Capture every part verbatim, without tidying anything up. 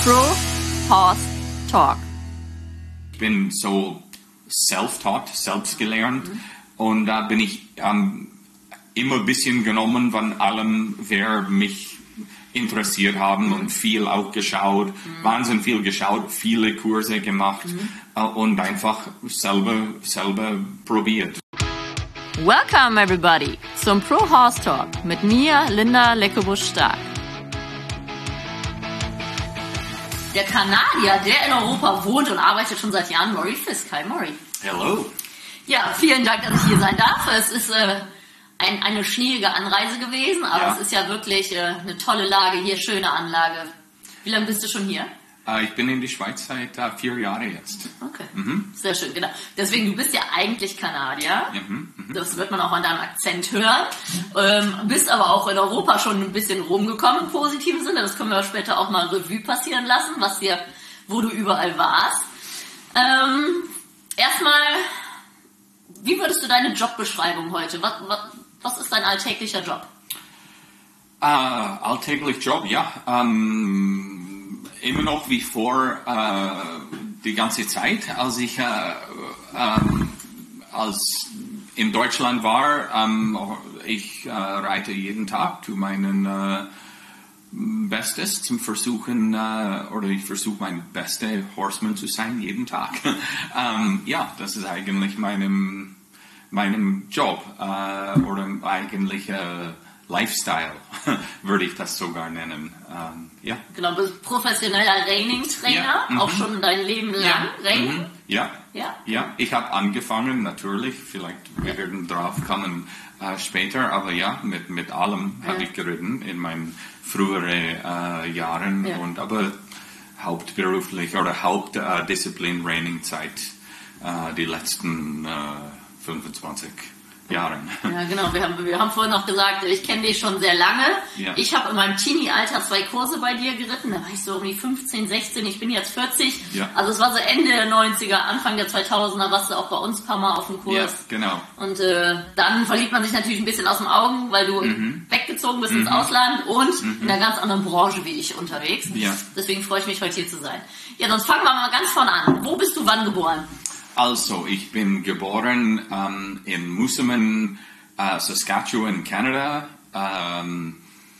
Pro Horse Talk. Ich bin so self-taught, selbst gelernt, mhm. und da bin ich ähm, immer ein bisschen genommen von allem, wer mich interessiert haben, mhm. und viel auch geschaut, mhm. wahnsinnig viel geschaut, viele Kurse gemacht, mhm. äh, und einfach selber, selber probiert. Welcome everybody zum Pro Horse Talk mit mir, Linda Leckebusch-Stark. Der Kanadier, der in Europa wohnt und arbeitet schon seit Jahren, Maury Fisk. Hi Maury. Hello. Ja, vielen Dank, dass ich hier sein darf. Es ist äh, ein, eine schneeige Anreise gewesen, aber ja. Es ist ja wirklich äh, eine tolle Lage hier, schöne Anlage. Wie lange bist du schon hier? Uh, ich bin in die Schweiz seit uh, vier Jahren jetzt. Okay, mhm. Sehr schön, genau. Deswegen, du bist ja eigentlich Kanadier. Mhm. Mhm. Das wird man auch an deinem Akzent hören. Ähm, bist aber auch in Europa schon ein bisschen rumgekommen im positiven Sinne. Das können wir später auch mal Revue passieren lassen, was dir, wo du überall warst. Ähm, erstmal, wie würdest du deine Jobbeschreibung heute? Was, was, was ist dein alltäglicher Job? Uh, alltäglich Job, ja. Um Immer noch wie vor äh, die ganze Zeit, als ich äh, ähm, als in Deutschland war. Ähm, ich äh, reite jeden Tag, tue meinen äh, Bestes zum Versuchen, äh, oder ich versuche mein bester Horseman zu sein jeden Tag. ähm, ja, das ist eigentlich meinem meinem Job äh, oder eigentlich äh, Lifestyle, würde ich das sogar nennen. Ähm, ja. Genau, du bist professioneller Reining-Trainer, ja, auch schon dein Leben lang. Ja, Reining? Mhm. Ja. Ja. Ja, ich habe angefangen, natürlich, vielleicht wir werden drauf kommen äh, später, aber ja, mit, mit allem ja. habe ich geritten in meinen früheren äh, Jahren, ja. und aber hauptberuflich oder Hauptdisziplin äh, Reining-Zeit äh, die letzten äh, fünfundzwanzig Jahren. Ja, genau. Wir haben, wir haben vorhin noch gesagt, ich kenne dich schon sehr lange. Ja. Ich habe in meinem Teenie-Alter zwei Kurse bei dir geritten. Da war ich so um die fünfzehn, sechzehn. Ich bin jetzt vierzig. Ja. Also es war so Ende der neunziger, Anfang der zweitausender, warst du auch bei uns ein paar Mal auf dem Kurs. Ja, genau. Und äh, dann verliert man sich natürlich ein bisschen aus den Augen, weil du mhm. weggezogen bist mhm. ins Ausland und mhm. in einer ganz anderen Branche wie ich unterwegs. Ja. Deswegen freue ich mich, heute hier zu sein. Ja, sonst fangen wir mal ganz vorne an. Wo bist du wann geboren? Also, ich bin geboren ähm, in Moosomin, äh, Saskatchewan, Kanada, ähm,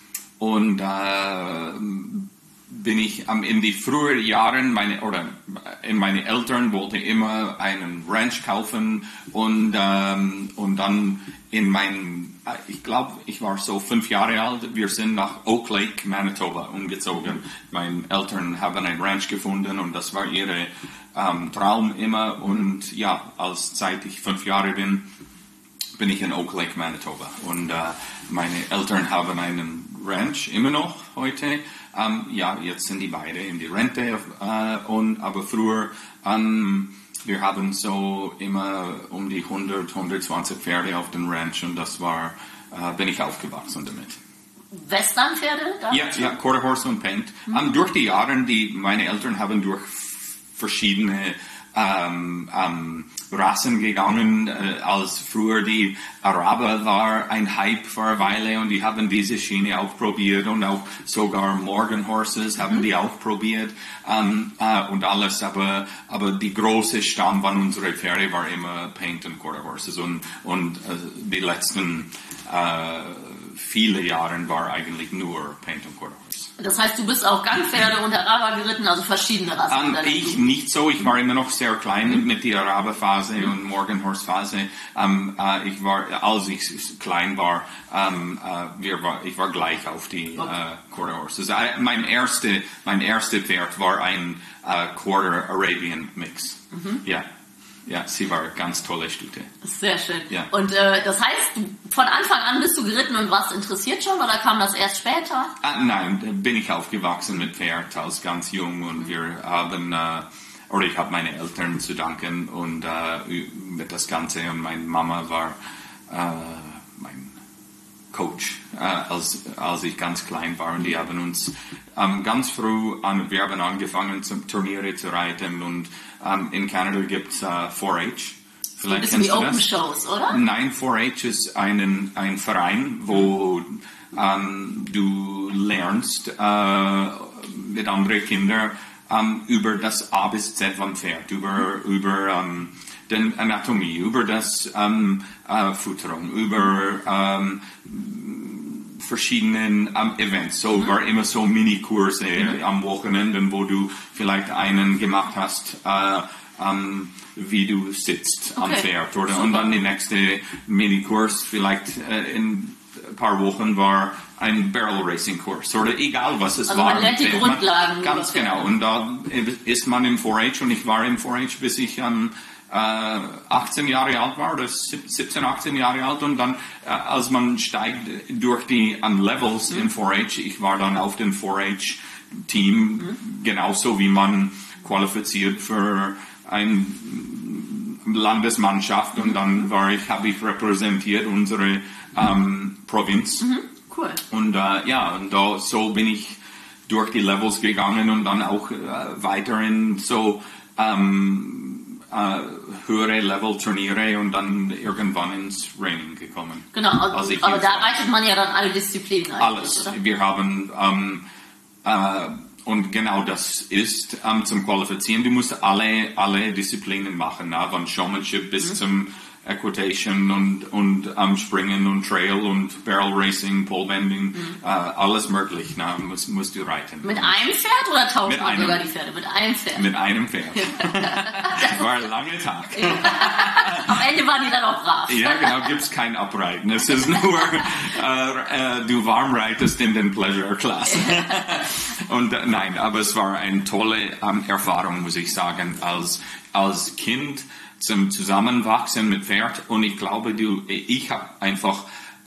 und äh, bin ich ähm, in die frühen Jahren, meine, oder in meine Eltern wollten immer einen Ranch kaufen, und, ähm, und dann in meinem, ich glaube, ich war so fünf Jahre alt, wir sind nach Oak Lake, Manitoba umgezogen. Meine Eltern haben ein Ranch gefunden und das war ihre ähm, Traum immer, und ja, als seit ich fünf Jahre bin, bin ich in Oak Lake, Manitoba, und äh, meine Eltern haben einen Ranch immer noch heute. Ähm, ja, jetzt sind die beide in die Rente, äh, und aber früher ähm, wir haben so immer um die hundert, hundertzwanzig Pferde auf dem Ranch, und das war, äh, bin ich aufgewachsen damit. Westernpferde? Ja, ja, Quarter Horse und Paint. Mhm. Um, durch die Jahre, die meine Eltern haben durch verschiedene ähm, ähm, Rassen gegangen, äh, als früher die Araber war ein Hype vor einer Weile, und die haben diese Schiene auch probiert, und auch sogar Morgan Horses haben mhm. die auch probiert, ähm, äh, und alles, aber, aber die große Stamm von unseren Pferde war immer Paint und Quarter Horses, und, und äh, die letzten äh, viele Jahre war eigentlich nur Paint und Quarter Horse. Das heißt, du bist auch Gangpferde und Araber geritten, also verschiedene Rassen? Um, ich nicht so, ich war immer noch sehr klein mhm. mit der Araber-Phase mhm. und Morgan-Horse-Phase. Um, uh, ich war, als ich klein war, um, uh, wir war, ich war gleich auf die okay. uh, Quarter Horses. I, mein erste, mein erste Pferd war ein uh, Quarter Arabian Mix. Mhm. Ja. Ja, sie war eine ganz tolle Stute. Sehr schön. Ja. Und äh, das heißt, von Anfang an bist du geritten und warst interessiert schon, oder kam das erst später? Ah, nein, bin ich aufgewachsen mit Pferd als ganz jung, und mhm. wir haben, äh, oder ich habe meine Eltern zu danken, und äh, mit das Ganze, und meine Mama war äh, mein Coach, äh, als, als ich ganz klein war, und die haben uns ähm, ganz früh an, wir haben angefangen, zum Turniere zu reiten, und ähm, in Kanada gibt es äh, four H. Vielleicht ein bisschen wie Open Shows, oder? Nein, four H ist einen, ein Verein, wo ähm, du lernst, äh, mit anderen Kindern ähm, über das A bis Z vom Pferd, über, über ähm, den Anatomie, über das ähm, äh, Futterung, über ähm, verschiedenen ähm, Events. So war immer so Mini-Kurse mhm. am Wochenende, wo du vielleicht einen gemacht hast, äh, ähm, wie du sitzt okay. am Pferd, oder? Super. Und dann die nächste Mini-Kurs vielleicht äh, in ein paar Wochen war ein Barrel Racing Kurs oder egal was es also war. Man lernt die Grundlagen. Ganz genau. Und da ist man im vier H und ich war im vier H bis ich ähm, äh, achtzehn Jahre alt war oder siebzehn, achtzehn Jahre alt und dann äh, als man steigt durch die um, Levels mhm. im vier H, ich war dann auf dem vier H Team mhm. genauso wie man qualifiziert für ein Landesmannschaft und dann war ich, habe ich repräsentiert unsere ähm, Provinz. Mhm, cool. Und äh, ja, und da, so bin ich durch die Levels gegangen und dann auch äh, weiter in so ähm, äh, höhere Level-Turniere und dann irgendwann ins Reining gekommen. Genau, also, aber da reitet man ja dann alle Disziplinen eigentlich, alles. Oder? Wir haben ähm, äh, und genau das ist ähm, zum Qualifizieren. Du musst alle, alle Disziplinen machen, na, von Showmanship bis mhm. zum Equitation und, und ähm, Springen und Trail und Barrel Racing, Pole Bending, mhm. äh, alles möglich, na, musst, musst du reiten. Mit einem Pferd oder tauscht man sogar die Pferde? Mit einem Pferd? Mit einem Pferd. Das war ein langer Tag. Am Ende waren die dann auch brav. Ja, genau, gibt's kein Abreiten. Es ist nur, äh, äh, du warm reitest in den Pleasure Class. Und äh, nein, aber es war eine tolle ähm, Erfahrung, muss ich sagen, als, als Kind zum Zusammenwachsen mit Pferd. Und ich glaube, du, ich habe einfach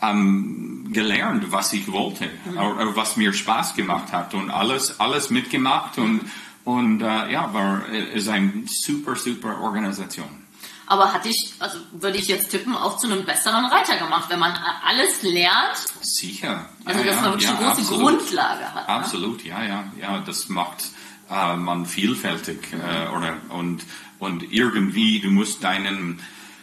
ähm, gelernt, was ich wollte, mhm. oder was mir Spaß gemacht hat und alles, alles mitgemacht und, und äh, ja, war, ist eine super, super Organisation. Aber hat dich, also würde ich jetzt tippen, auch zu einem besseren Reiter gemacht, wenn man alles lernt? Sicher. Also, ja, dass man ja, wirklich ja, eine große absolut. Grundlage hat. Absolut, ne? ja, ja, ja, das macht äh, man vielfältig äh, oder und und irgendwie du musst deinen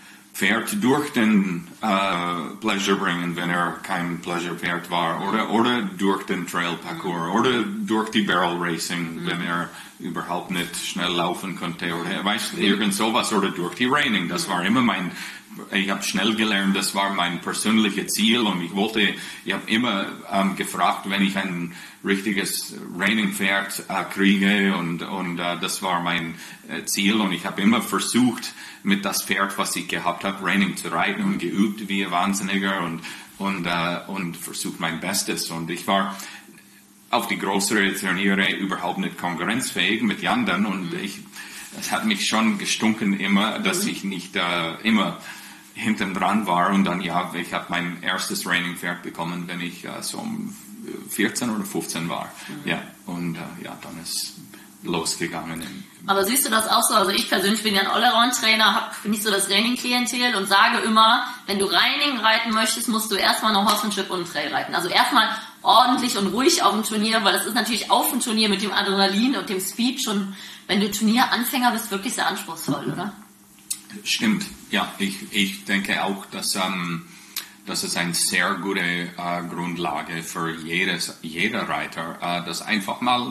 Pferd durch den äh, Pleasure bringen, wenn er kein Pleasure-Pferd war, oder oder durch den Trail-Parcours oder durch die Barrel Racing, mhm. wenn er überhaupt nicht schnell laufen konnte oder weißt du, irgend sowas oder durch die Reining. Das war immer mein, ich habe schnell gelernt, das war mein persönliches Ziel und ich wollte, ich habe immer ähm, gefragt, wenn ich ein richtiges Reining-Pferd äh, kriege und und äh, das war mein äh, Ziel und ich habe immer versucht, mit das Pferd, was ich gehabt habe, Reining zu reiten und geübt wie ein Wahnsinniger und und äh, und versucht mein Bestes und ich war auf die größeren Turniere überhaupt nicht konkurrenzfähig mit den anderen und ich, es hat mich schon gestunken immer, dass ich nicht äh, immer hinten dran war und dann ja, ich habe mein erstes Reining-Pferd bekommen, wenn ich äh, so um vierzehn oder fünfzehn war. Mhm. Ja, und äh, ja, dann ist losgegangen. Aber siehst du das auch so? Also ich persönlich bin ja ein Allround-Trainer, habe nicht so das Reining-Klientel und sage immer, wenn du Reining reiten möchtest, musst du erstmal noch Horsemanship und Trail reiten. Also erstmal ordentlich und ruhig auf dem Turnier, weil das ist natürlich auf dem Turnier mit dem Adrenalin und dem Speed schon, wenn du Turnieranfänger bist, wirklich sehr anspruchsvoll, oder? Stimmt, ja. Ich, ich denke auch, dass ähm, das ist eine sehr gute äh, Grundlage für jedes, jeder Reiter, äh, das einfach mal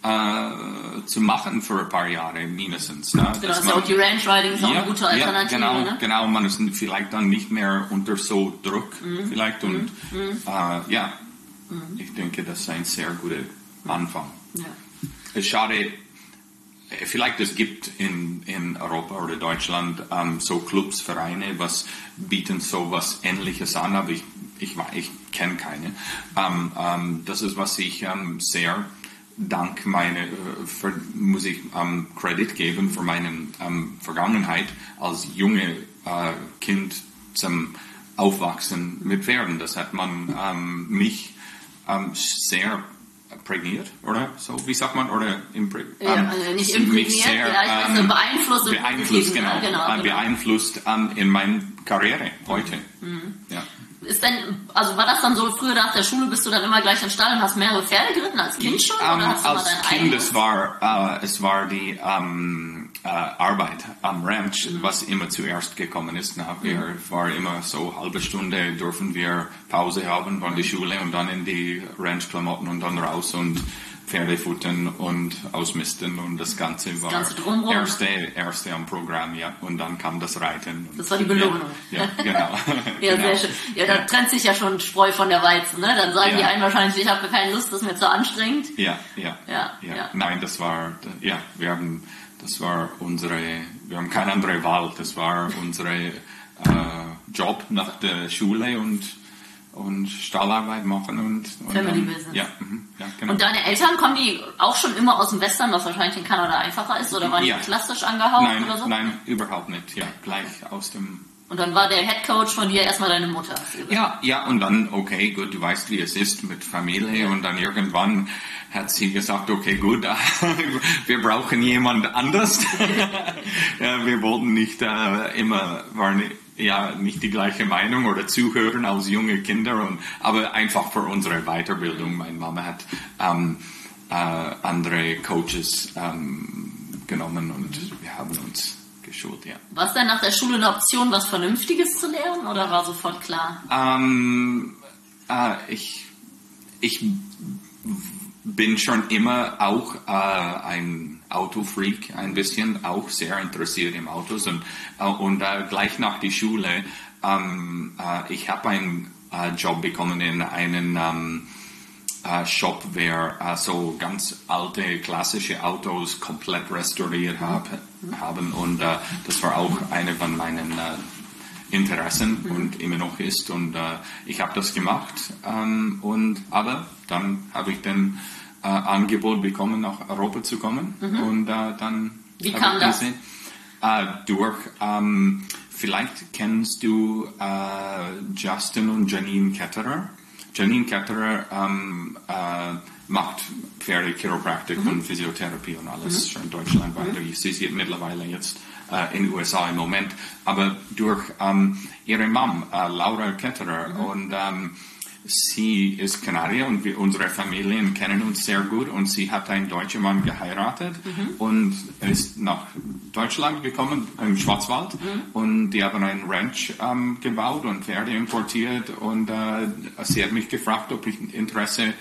äh, zu machen für ein paar Jahre mindestens. Ne? Genau, das ist auch die Ranch Riding ist auch ja, eine gute Alternative. Ja, genau, ne? genau, man ist vielleicht dann nicht mehr unter so Druck mhm. vielleicht und mhm. äh, ja, mhm. ich denke, das ist ein sehr guter Anfang. Ja. Es ist schade, vielleicht es gibt in, in Europa oder Deutschland ähm, so Clubs, Vereine, was bieten so was Ähnliches an, aber ich, ich, ich kenne keine. Ähm, ähm, das ist, was ich ähm, sehr dank meiner, für, muss ich ähm, Credit geben für meine ähm, Vergangenheit als junge äh, Kind zum Aufwachsen mit Pferden. Das hat man ähm, mich ähm, sehr prägniert, oder so, wie sagt man, oder impre- ja, ähm, also nicht imprägniert, sehr, ja, also beeinflusst, beeinflusst, genau, genau, genau, genau. beeinflusst ähm, in meiner Karriere heute. Mhm. Ja. Ist denn, also war das dann so, früher nach der Schule bist du dann immer gleich im Stall und hast mehrere Pferde geritten als Kind schon? Ähm, oder hast du als mal dein Kind, eigenes? es war, äh, es war die ähm, äh, Arbeit am Ranch, mhm. was immer zuerst gekommen ist. Na, wir mhm. war immer so halbe Stunde, dürfen wir Pause haben von der Schule und dann in die Ranch-Klamotten und dann raus und Pferde futtern und ausmisten und das Ganze war das Ganze erste, erste am Programm, ja. Und dann kam das Reiten. Und, das war die Belohnung. Ja, ja genau. Ja, genau. sehr schön. Ja, da trennt sich ja schon Spreu von der Weizen, ne? Dann sagen ja. die einen wahrscheinlich, ich habe keine Lust, das ist mir zu anstrengend. Ja, ja, ja, ja. ja. Nein, das war, ja, wir haben, das war unsere, wir haben keine andere Wahl. Das war unsere äh, Job nach der Schule und und Stallarbeit machen und, und Family dann, Business. Ja, ja, genau. Und deine Eltern, kommen die auch schon immer aus dem Western, was wahrscheinlich in Kanada einfacher ist, oder waren die ja. klassisch angehaucht nein, oder so? Nein, überhaupt nicht. Ja, gleich aus dem. Und dann war der Headcoach von dir erstmal deine Mutter. Ja, ja, und dann, okay, gut, du weißt, wie es ist mit Familie, und dann irgendwann hat sie gesagt, okay, gut, wir brauchen jemand anders. Ja, wir wollten nicht äh, immer, waren ja nicht die gleiche Meinung oder zuhören als junge Kinder, und, aber einfach für unsere Weiterbildung. Meine Mama hat ähm, äh, andere Coaches ähm, genommen und wir haben uns geschult, ja. War es dann nach der Schule eine Option, was Vernünftiges zu lernen, oder war sofort klar? Ähm, äh, ich, ich bin schon immer auch äh, ein Autofreak, ein bisschen, auch sehr interessiert in Autos, und, äh, und äh, gleich nach der Schule, ähm, äh, ich habe einen äh, Job bekommen in einem ähm, äh, Shop, der äh, so ganz alte, klassische Autos komplett restauriert hab, haben, und äh, das war auch eine von meinen äh, Interessen mhm. und immer noch ist, und äh, ich habe das gemacht, ähm, und aber dann habe ich den äh, Angebot bekommen, nach Europa zu kommen, mhm. und äh, dann wie kam das? Diese, äh, durch ähm, vielleicht kennst du äh, Justin und Janine Ketterer. Janine Ketterer ähm, äh, macht Pferde-Chiropraktik mhm. und Physiotherapie und alles mhm. schon in Deutschland weiter. Mhm. Ich sehe sie mittlerweile jetzt äh, in den U S A im Moment. Aber durch ähm, ihre Mom, äh, Laura Ketterer, mhm. und ähm, sie ist Kanadier, und wir, unsere Familien kennen uns sehr gut, und sie hat einen deutschen Mann geheiratet mhm. und ist nach Deutschland gekommen, im Schwarzwald, mhm. und die haben einen Ranch ähm, gebaut und Pferde importiert, und äh, sie hat mich gefragt, ob ich Interesse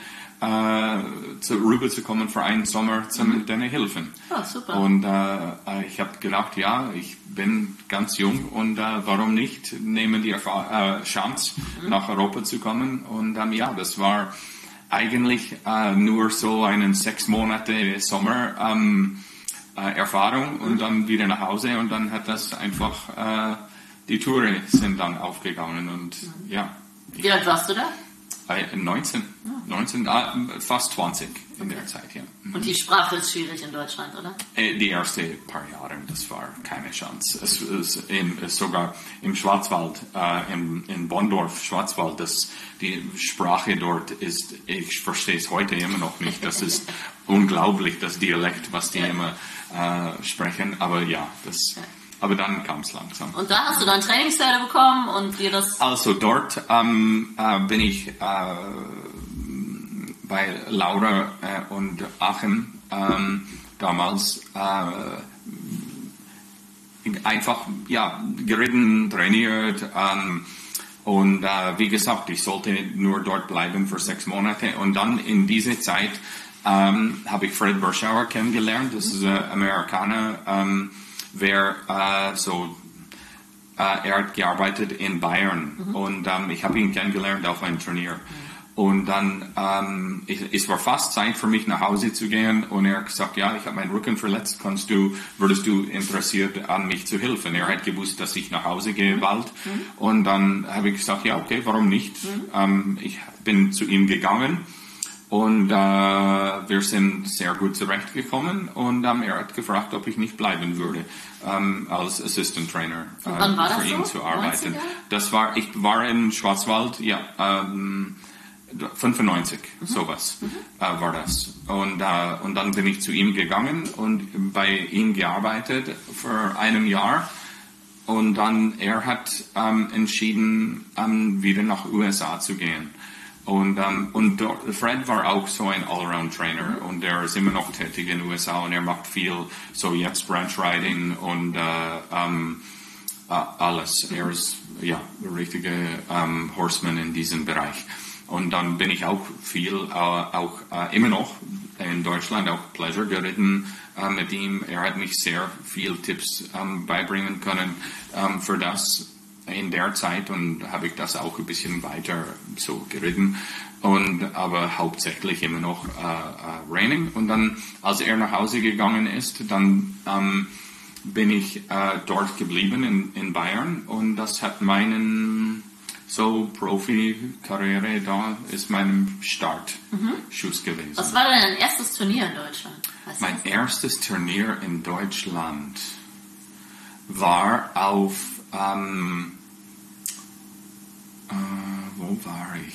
äh, zu, rüberzukommen für einen Sommer zu mhm. denen helfen. Oh, super. Und äh, ich habe gedacht, ja, ich bin ganz jung, und äh, warum nicht, nehmen die Erfa- äh, Chance, mhm. nach Europa zu kommen. Und ähm, ja, das war eigentlich äh, nur so eine sechs Monate Sommer ähm, äh, Erfahrung, und mhm. dann wieder nach Hause, und dann hat das einfach, äh, die Touren sind dann aufgegangen, und mhm. ja. Wie alt warst du da? neunzehn, neunzehn, äh, fast zwanzig in okay. der Zeit, ja. Und die Sprache ist schwierig in Deutschland, oder? Die ersten paar Jahre, das war keine Chance. Es ist in, sogar im Schwarzwald, äh, in, in Bonndorf, Schwarzwald, das, die Sprache dort ist, ich verstehe es heute immer noch nicht. Das ist unglaublich, das Dialekt, was die ja. immer äh, sprechen. Aber ja, das... Ja. Aber dann kam es langsam. Und da hast du dann Trainingspferde bekommen und dir das... Also dort ähm, äh, bin ich äh, bei Laura äh, und Achim ähm, damals äh, einfach ja, geritten, trainiert. Ähm, und äh, wie gesagt, ich sollte nur dort bleiben für sechs Monate. Und dann in dieser Zeit ähm, habe ich Fred Berschauer kennengelernt. Das ist ein Amerikaner. Ähm, Wer äh, so, äh, er hat gearbeitet in Bayern, mhm. und ähm, ich habe ihn kennengelernt auf einem Turnier. Mhm. Und dann, ähm, ich, es war fast Zeit für mich nach Hause zu gehen, und er hat gesagt, ja, ich habe meinen Rücken verletzt, kannst du, würdest du interessiert an mich zu helfen? Er hat gewusst, dass ich nach Hause gehe mhm. bald, mhm. und dann habe ich gesagt, ja, okay, warum nicht? Mhm. Ähm, ich bin zu ihm gegangen. Und äh, wir sind sehr gut zurechtgekommen, und ähm, er hat gefragt, ob ich nicht bleiben würde, ähm, als Assistant Trainer äh, wann war das für ihn so? zu arbeiten. neunziger? Das war, ich war in Schwarzwald, ja, ähm, fünfundneunzig, mhm. sowas mhm. äh, war das. Und, äh, und dann bin ich zu ihm gegangen und bei ihm gearbeitet für einem Jahr. Und dann, er hat ähm, entschieden, ähm, wieder nach U S A zu gehen. Und, um, und Fred war auch so ein Allround-Trainer, und er ist immer noch tätig in den U S A, und er macht viel, so jetzt Branch Riding und uh, um, uh, alles. Er ist ja ein richtiger um, Horseman in diesem Bereich. Und dann bin ich auch viel, äh, auch äh, immer noch in Deutschland auch Pleasure geritten äh, mit ihm. Er hat mich sehr viel Tipps ähm, beibringen können ähm, für das in der Zeit und habe ich das auch ein bisschen weiter so geritten. Und aber hauptsächlich immer noch äh, äh, Reining. Und dann, als er nach Hause gegangen ist, dann ähm, bin ich äh, dort geblieben in, in Bayern und das hat meinen so Profi-Karriere, da ist mein Startschuss mhm. gewesen. Was war denn dein erstes Turnier in Deutschland? Weißt mein du? erstes Turnier in Deutschland war auf ähm, äh, wo war ich?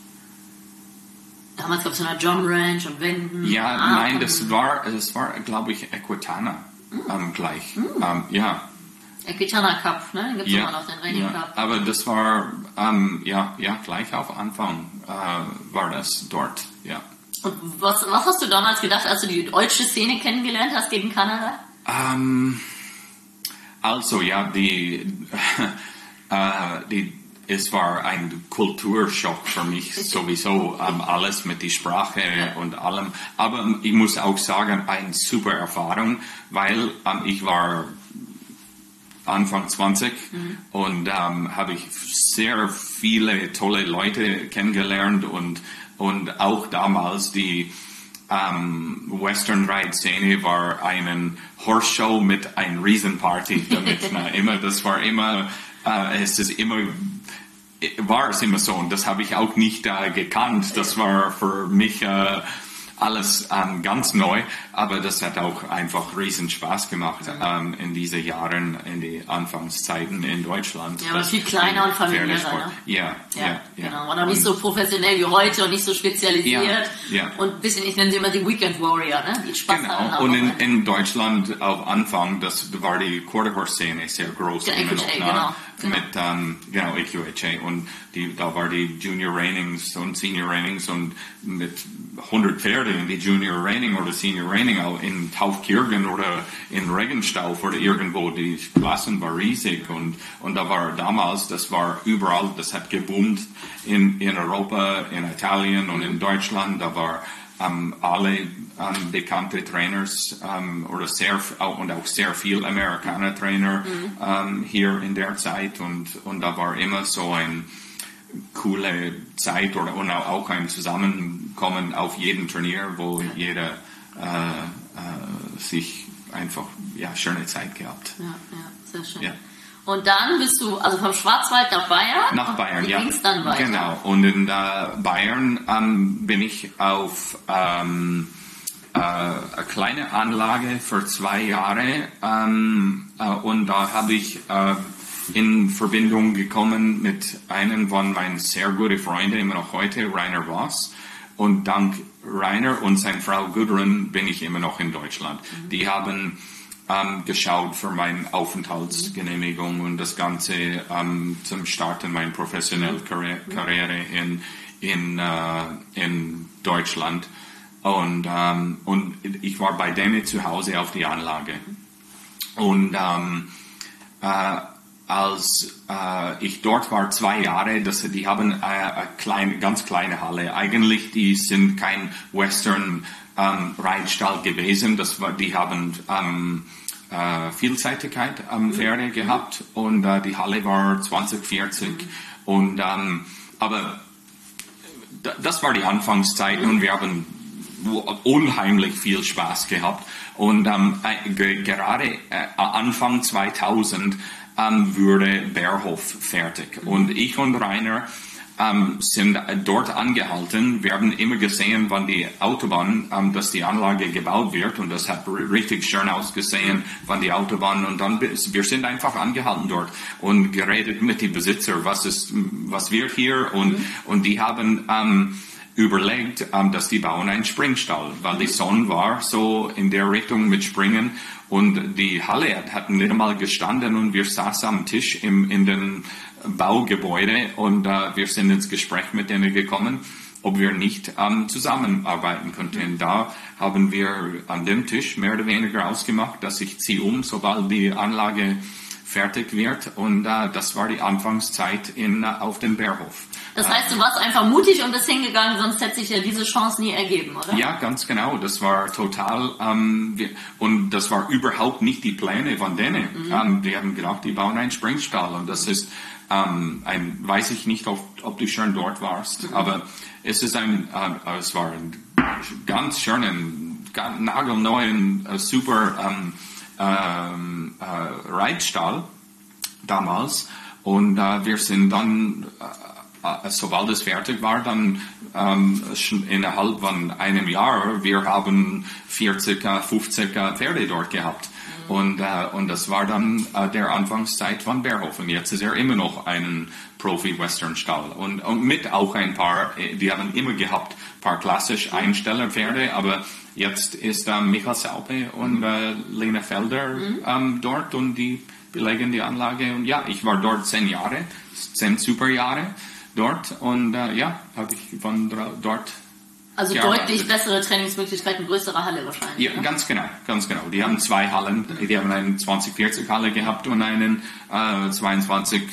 Damals gab es eine John Ranch und Wenden. Ja, ah, nein, das war, das war, glaube ich, Equitana mm. ähm, gleich. Mm. Ähm, ja. Equitana Cup, ne? Den gibt es ja, immer noch, den Reining ja. Cup. Aber das war, ähm, ja, ja, gleich auf Anfang äh, war das dort, ja. Und was, was hast du damals gedacht, als du die deutsche Szene kennengelernt hast gegen Kanada? Ähm, also, ja, die, äh, die es war ein Kulturschock für mich sowieso, ähm, alles mit der Sprache und allem. Aber ich muss auch sagen, eine super Erfahrung, weil ähm, ich war Anfang zwanzig mhm. und ähm, habe ich sehr viele tolle Leute kennengelernt und, und auch damals die ähm, Western Ride Szene war eine Horse-Show mit einer Riesenparty damit. Na, immer, das war immer, äh, es ist immer war es immer so und das habe ich auch nicht äh, gekannt. Das war für mich äh, alles ähm, ganz neu, aber das hat auch einfach riesen Spaß gemacht ähm, in diesen Jahren, in die Anfangszeiten in Deutschland. Ja, aber viel kleiner und familiärer, ne? Ja, ja, ja. Genau. Und auch nicht so professionell wie heute und nicht so spezialisiert. Ja, ja. Und ein bisschen, ich nenne sie immer die Weekend Warrior, ne? Die Spaß genau. haben. Und in, in Deutschland am Anfang, das war die Quarter-Horse-Szene sehr groß. Der immer noch, genau. Genau. Mit, ähm, genau, E Q H A und die, da war die Junior Rainings und Senior Rainings und mit hundert Pferde in die Junior Reining oder Senior Reining auch in Taufkirchen oder in Regenstauf oder irgendwo, die Klassen war riesig und, und da war damals, das war überall, das hat geboomt in, in Europa, in Italien und in Deutschland, da war ähm, alle ähm, bekannte Trainers ähm, oder sehr und auch sehr viel Amerikaner Trainer mhm. ähm, hier in der Zeit und, und da war immer so ein coole Zeit oder und auch ein Zusammenkommen auf jedem Turnier, wo jeder äh, äh, sich einfach ja schöne Zeit gehabt. Ja, ja, sehr schön. Ja. Und dann bist du also vom Schwarzwald nach Bayern? Nach Bayern, wie ja. Ging's dann weiter? Genau. Und in äh, Bayern ähm, bin ich auf ähm, äh, eine kleine Anlage für zwei Jahre ähm, äh, und da habe ich äh, in Verbindung gekommen mit einem von meinen sehr guten Freunden, immer noch heute, Rainer Voss. Und dank Rainer und seiner Frau Gudrun bin ich immer noch in Deutschland. Mhm. Die haben ähm, geschaut für meine Aufenthaltsgenehmigung mhm. und das Ganze ähm, zum Starten meiner professionellen Karri- Karriere in, in, äh, in Deutschland. Und, ähm, und ich war bei denen zu Hause auf die Anlage. Und ähm, äh, als äh, ich dort war, zwei Jahre, das, die haben äh, eine kleine, ganz kleine Halle. Eigentlich, die sind kein Western ähm, Reitstall gewesen. Das war, die haben ähm, äh, Vielseitigkeit am ähm, Pferde mhm. gehabt und äh, die Halle war zwanzig, vierzig. Mhm. Und, ähm, aber d- das war die Anfangszeit mhm. und wir haben unheimlich viel Spaß gehabt. Und ähm, äh, g- gerade äh, Anfang zweitausend Ähm, wurde Bärhof fertig. Und ich und Rainer ähm, sind dort angehalten. Wir haben immer gesehen, wann die Autobahn, ähm, dass die Anlage gebaut wird. Und das hat r- richtig schön ausgesehen, wann die Autobahn. Und dann, wir sind einfach angehalten dort und geredet mit den Besitzer, was ist, was wird hier. Und, mhm. und die haben ähm, überlegt, ähm, dass die bauen einen Springstall, weil die Sonne war so in der Richtung mit Springen. Und die Halle hat, hat nicht einmal gestanden und wir saßen am Tisch im, in den Baugebäude und äh, wir sind ins Gespräch mit denen gekommen. ob wir nicht ähm, zusammenarbeiten könnten. Da haben wir an dem Tisch mehr oder weniger ausgemacht, dass ich ziehe um, sobald die Anlage fertig wird. Und äh, das war die Anfangszeit in, äh, auf dem Bärhof. Das heißt, du warst einfach mutig und bist hingegangen, sonst hätte sich ja diese Chance nie ergeben, oder? Ja, ganz genau. Das war total, ähm, wir, und das war überhaupt nicht die Pläne von denen. Mhm. Ähm, die haben gedacht, die bauen einen Springstall und das ist, ähm, ein, weiß ich nicht, ob, ob du schon dort warst, mhm. aber es ist ein, äh, es war ein ganz schönen, ganz nagelneuen, äh, super ähm, ähm, äh, Reitstall damals und äh, wir sind dann äh, sobald es fertig war, dann ähm, innerhalb von einem Jahr, wir haben vierzig, fünfzig Pferde dort gehabt. Mhm. Und, äh, und das war dann äh, der Anfangszeit von Bärhof. Und jetzt ist er immer noch ein Profi-Western-Stall. Und, und mit auch ein paar, die haben immer gehabt, ein paar klassisch Einstellerpferde, aber jetzt ist äh, Michael Saupe und äh, Lena Felder mhm. ähm, dort und die belegen die Anlage. Und ja, ich war dort zehn Jahre, zehn super Jahre. Dort und äh, ja, habe ich von dort. Also deutlich bessere Trainingsmöglichkeiten, größere Halle wahrscheinlich. Ja, ne? ganz genau, ganz genau. Die haben zwei Hallen, die haben eine zwanzig vierzig Halle gehabt und einen äh, zweiundzwanzig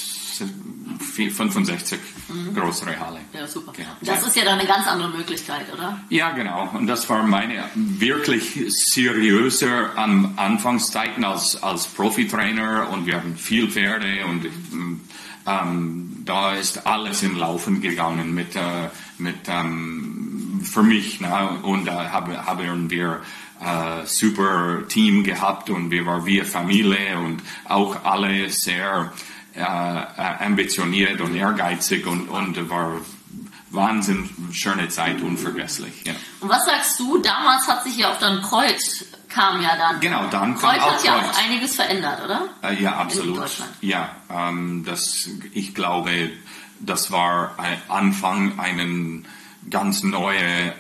fünfundsechzig mhm. größere Halle. Ja, super. Genau. Das ist ja dann eine ganz andere Möglichkeit, oder? Ja, genau. Und das war meine wirklich seriöse ähm, Anfangszeiten als, als Profitrainer und wir haben viel Pferde und ähm, ähm, da ist alles in Laufen gegangen mit, äh, mit ähm, für mich. Ne? Und da äh, haben, haben wir äh, super Team gehabt und wir waren wie eine Familie und auch alle sehr äh, ambitioniert und ehrgeizig und, und war Wahnsinn, schöne Zeit, unvergesslich. Ja. Und was sagst du, damals hat sich ja auch dann Kreuz kam ja dann. Genau, dann kam Kreuz auch hat ja Kreuz. Auch einiges verändert, oder? Äh, ja, absolut. In Deutschland. Ja, ähm, das, ich glaube, das war ein Anfang einer ganz neue,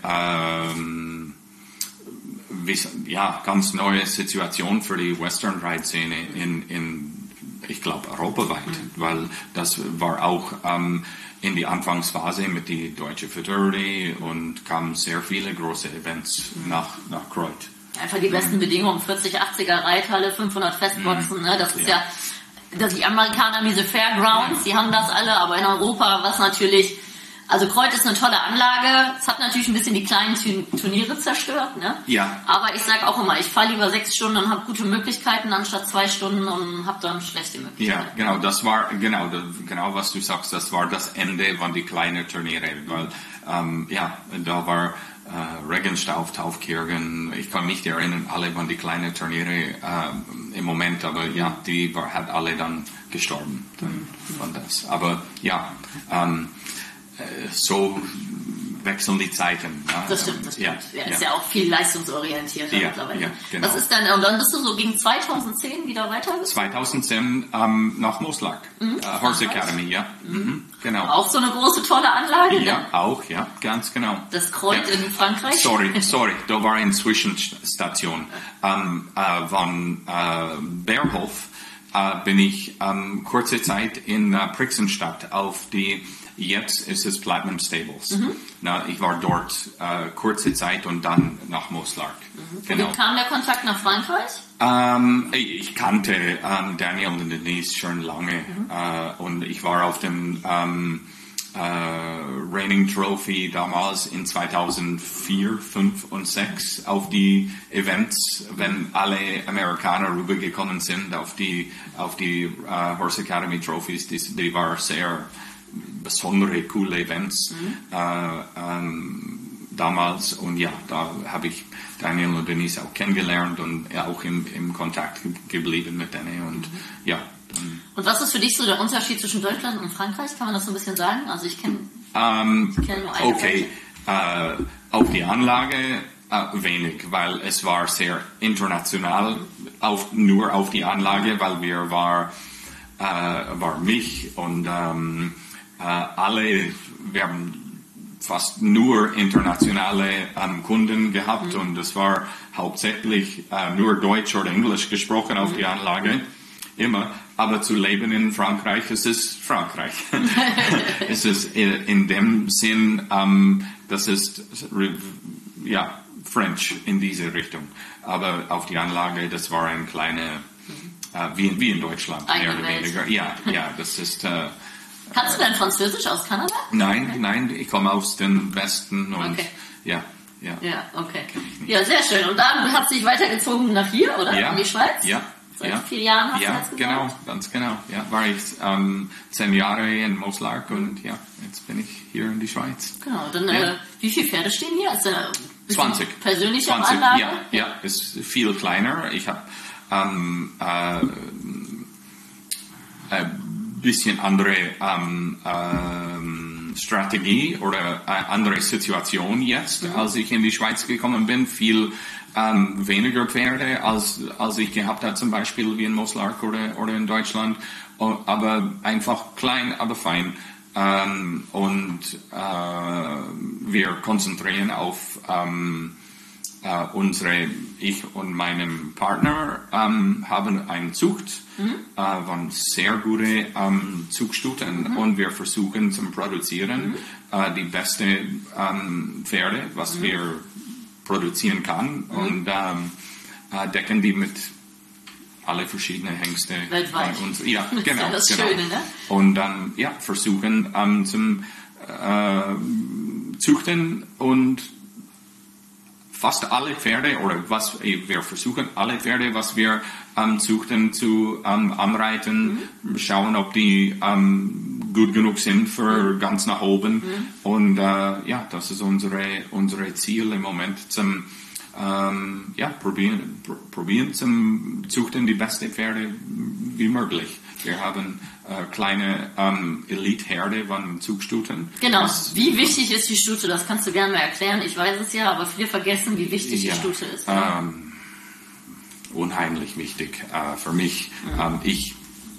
ähm, wie, ja, ganz neue Situation für die Western-Ride-Szene in, in, ich glaube, europaweit, mhm. weil das war auch ähm, in die Anfangsphase mit die Deutsche Futurity und kamen sehr viele große Events mhm. nach, nach Kreuz. Einfach die besten Bedingungen, vierzig, achtziger Reithalle, fünfhundert Festboxen, ne? Das ist ja, ja dass die Amerikaner haben diese Fairgrounds, die haben das alle, aber in Europa, was natürlich, also Kreuz ist eine tolle Anlage, es hat natürlich ein bisschen die kleinen Turniere zerstört, ne? Ja. Aber ich sage auch immer, ich fahre lieber sechs Stunden und habe gute Möglichkeiten, anstatt zwei Stunden und habe dann schlechte Möglichkeiten. Ja, genau, das war, genau, genau was du sagst, das war das Ende von die kleinen Turniere, weil, ähm, ja, da war, Uh, Regenstauf, Taufkirchen, ich kann mich nicht erinnern, alle waren die kleinen Turniere uh, im Moment, aber ja, die war, hat alle dann gestorben dann von das. Aber ja, um, uh, so wechseln die Zeiten. Ja. Das stimmt, das stimmt. Ja, ja, ist ja. ja auch viel leistungsorientierter ja, mittlerweile. Ja, genau. Was ist dann, und dann bist du so gegen zweitausendzehn wieder weiter? zweitausendzehn um, nach Moslark, mhm. uh, Horse Academy, ja. Mhm. Mhm. Genau. Auch so eine große, tolle Anlage? Ja, ne? auch, ja, ganz genau. Das Kreuz ja. in Frankreich? Sorry, sorry, da war eine Zwischenstation. Um, uh, von uh, Bärhof uh, bin ich um, kurze Zeit in uh, Brixenstadt auf die, jetzt ist es Platinum Stables. Mhm. Na, ich war dort uh, kurze Zeit und dann nach Moslark. Mhm. Genau. Wie kam der Kontakt nach Frankreich? Um, ich kannte um, Daniel und Denise schon lange mhm. uh, und ich war auf dem um, uh, Reigning Trophy damals in zweitausendvier, fünf und sechs auf die Events, wenn alle Amerikaner rübergekommen sind auf die auf die uh, Horse Academy Trophies, die, die waren sehr besondere, coole Events mhm. uh, um, damals und ja, da habe ich Daniel und Denise auch kennengelernt und ja, auch im, im Kontakt geblieben mit denen und mhm. ja. Dann und was ist für dich so der Unterschied zwischen Deutschland und Frankreich? Kann man das so ein bisschen sagen? Also ich kenne um, kenn nur eine okay, uh, auf die Anlage uh, wenig, weil es war sehr international, auf, nur auf die Anlage, weil wir war, uh, war mich und um, uh, alle, wir haben fast nur internationale ähm, Kunden gehabt mhm. und es war hauptsächlich äh, nur Deutsch oder Englisch gesprochen auf mhm. die Anlage immer. Aber zu leben in Frankreich, es ist Frankreich. Es ist in dem Sinn, ähm, das ist ja French in diese Richtung. Aber auf die Anlage, das war eine kleine, äh, wie, wie in Deutschland, mehr oder weniger. Ja, ja, das ist. Äh, Kannst du denn Französisch aus Kanada? Nein, okay. nein, ich komme aus dem Westen und okay. ja. Ja, ja, okay. Ja, sehr schön. Und dann hat sich weitergezogen nach hier, oder? Ja, in die Schweiz? Ja. Seit ja. vier Jahren hast ja, du jetzt gesagt? Genau, ganz genau. Ja, war ich ähm, zehn Jahre in Moslark und ja, jetzt bin ich hier in die Schweiz. Genau, dann ja. äh, wie viele Pferde stehen hier? Ist eine zwanzig. Persönliche zwanzig, Anlage? Ja, ja, ist viel kleiner. Ich habe ähm, äh, ein bisschen andere ähm, ähm, Strategie oder eine andere Situation jetzt, mhm. als ich in die Schweiz gekommen bin. Viel ähm, weniger Pferde, als, als ich gehabt habe, zum Beispiel wie in Moslark oder, oder in Deutschland. Aber einfach klein, aber fein. Ähm, und äh, wir konzentrieren auf ähm, äh, unsere, ich und meinem Partner ähm, haben eine Zucht mhm. äh, von sehr guten ähm, Zugstuten mhm. und wir versuchen zu produzieren mhm. äh, die beste ähm, Pferde, was mhm. wir produzieren kann mhm. und ähm, äh, decken die mit alle verschiedenen Hengste weltweit. Bei uns. Ja, das genau. ist ja das genau. Schöne, ne? Und dann ja, versuchen ähm, zum äh, Züchten und fast alle Pferde, oder was wir versuchen, alle Pferde, was wir ähm, züchten, zu ähm, anreiten, mhm. schauen, ob die ähm, gut genug sind für mhm. ganz nach oben. Mhm. Und äh, ja, das ist unsere, unsere Ziel im Moment, zum ähm, ja, probieren, pr probieren zum Züchten die besten Pferde wie möglich. Wir haben äh, kleine ähm, Elite-Herde von Zugstuten. Genau. Wie wichtig ist die Stute? Das kannst du gerne mal erklären. Ich weiß es ja, aber viele vergessen, wie wichtig ja, die Stute ist. Ähm, unheimlich wichtig äh, für mich. Mhm. Ähm, ich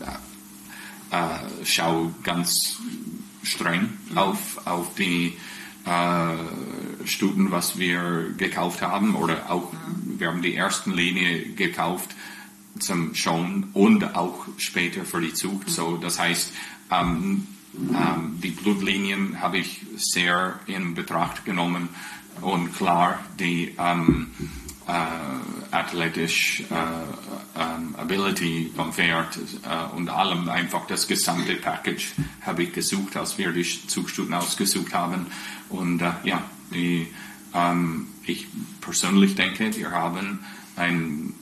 äh, äh, schaue ganz streng mhm. auf, auf die äh, Stuten, was wir gekauft haben. Oder auch, mhm. wir haben die ersten Linie gekauft zum Schauen und auch später für die Zucht. So, das heißt, ähm, ähm, die Blutlinien habe ich sehr in Betracht genommen und klar die ähm, äh, athletisch äh, ähm, Ability vom Pferd äh, und allem einfach das gesamte Package habe ich gesucht, als wir die Zugstuten ausgesucht haben. Und äh, ja, die, ähm, ich persönlich denke, wir haben ein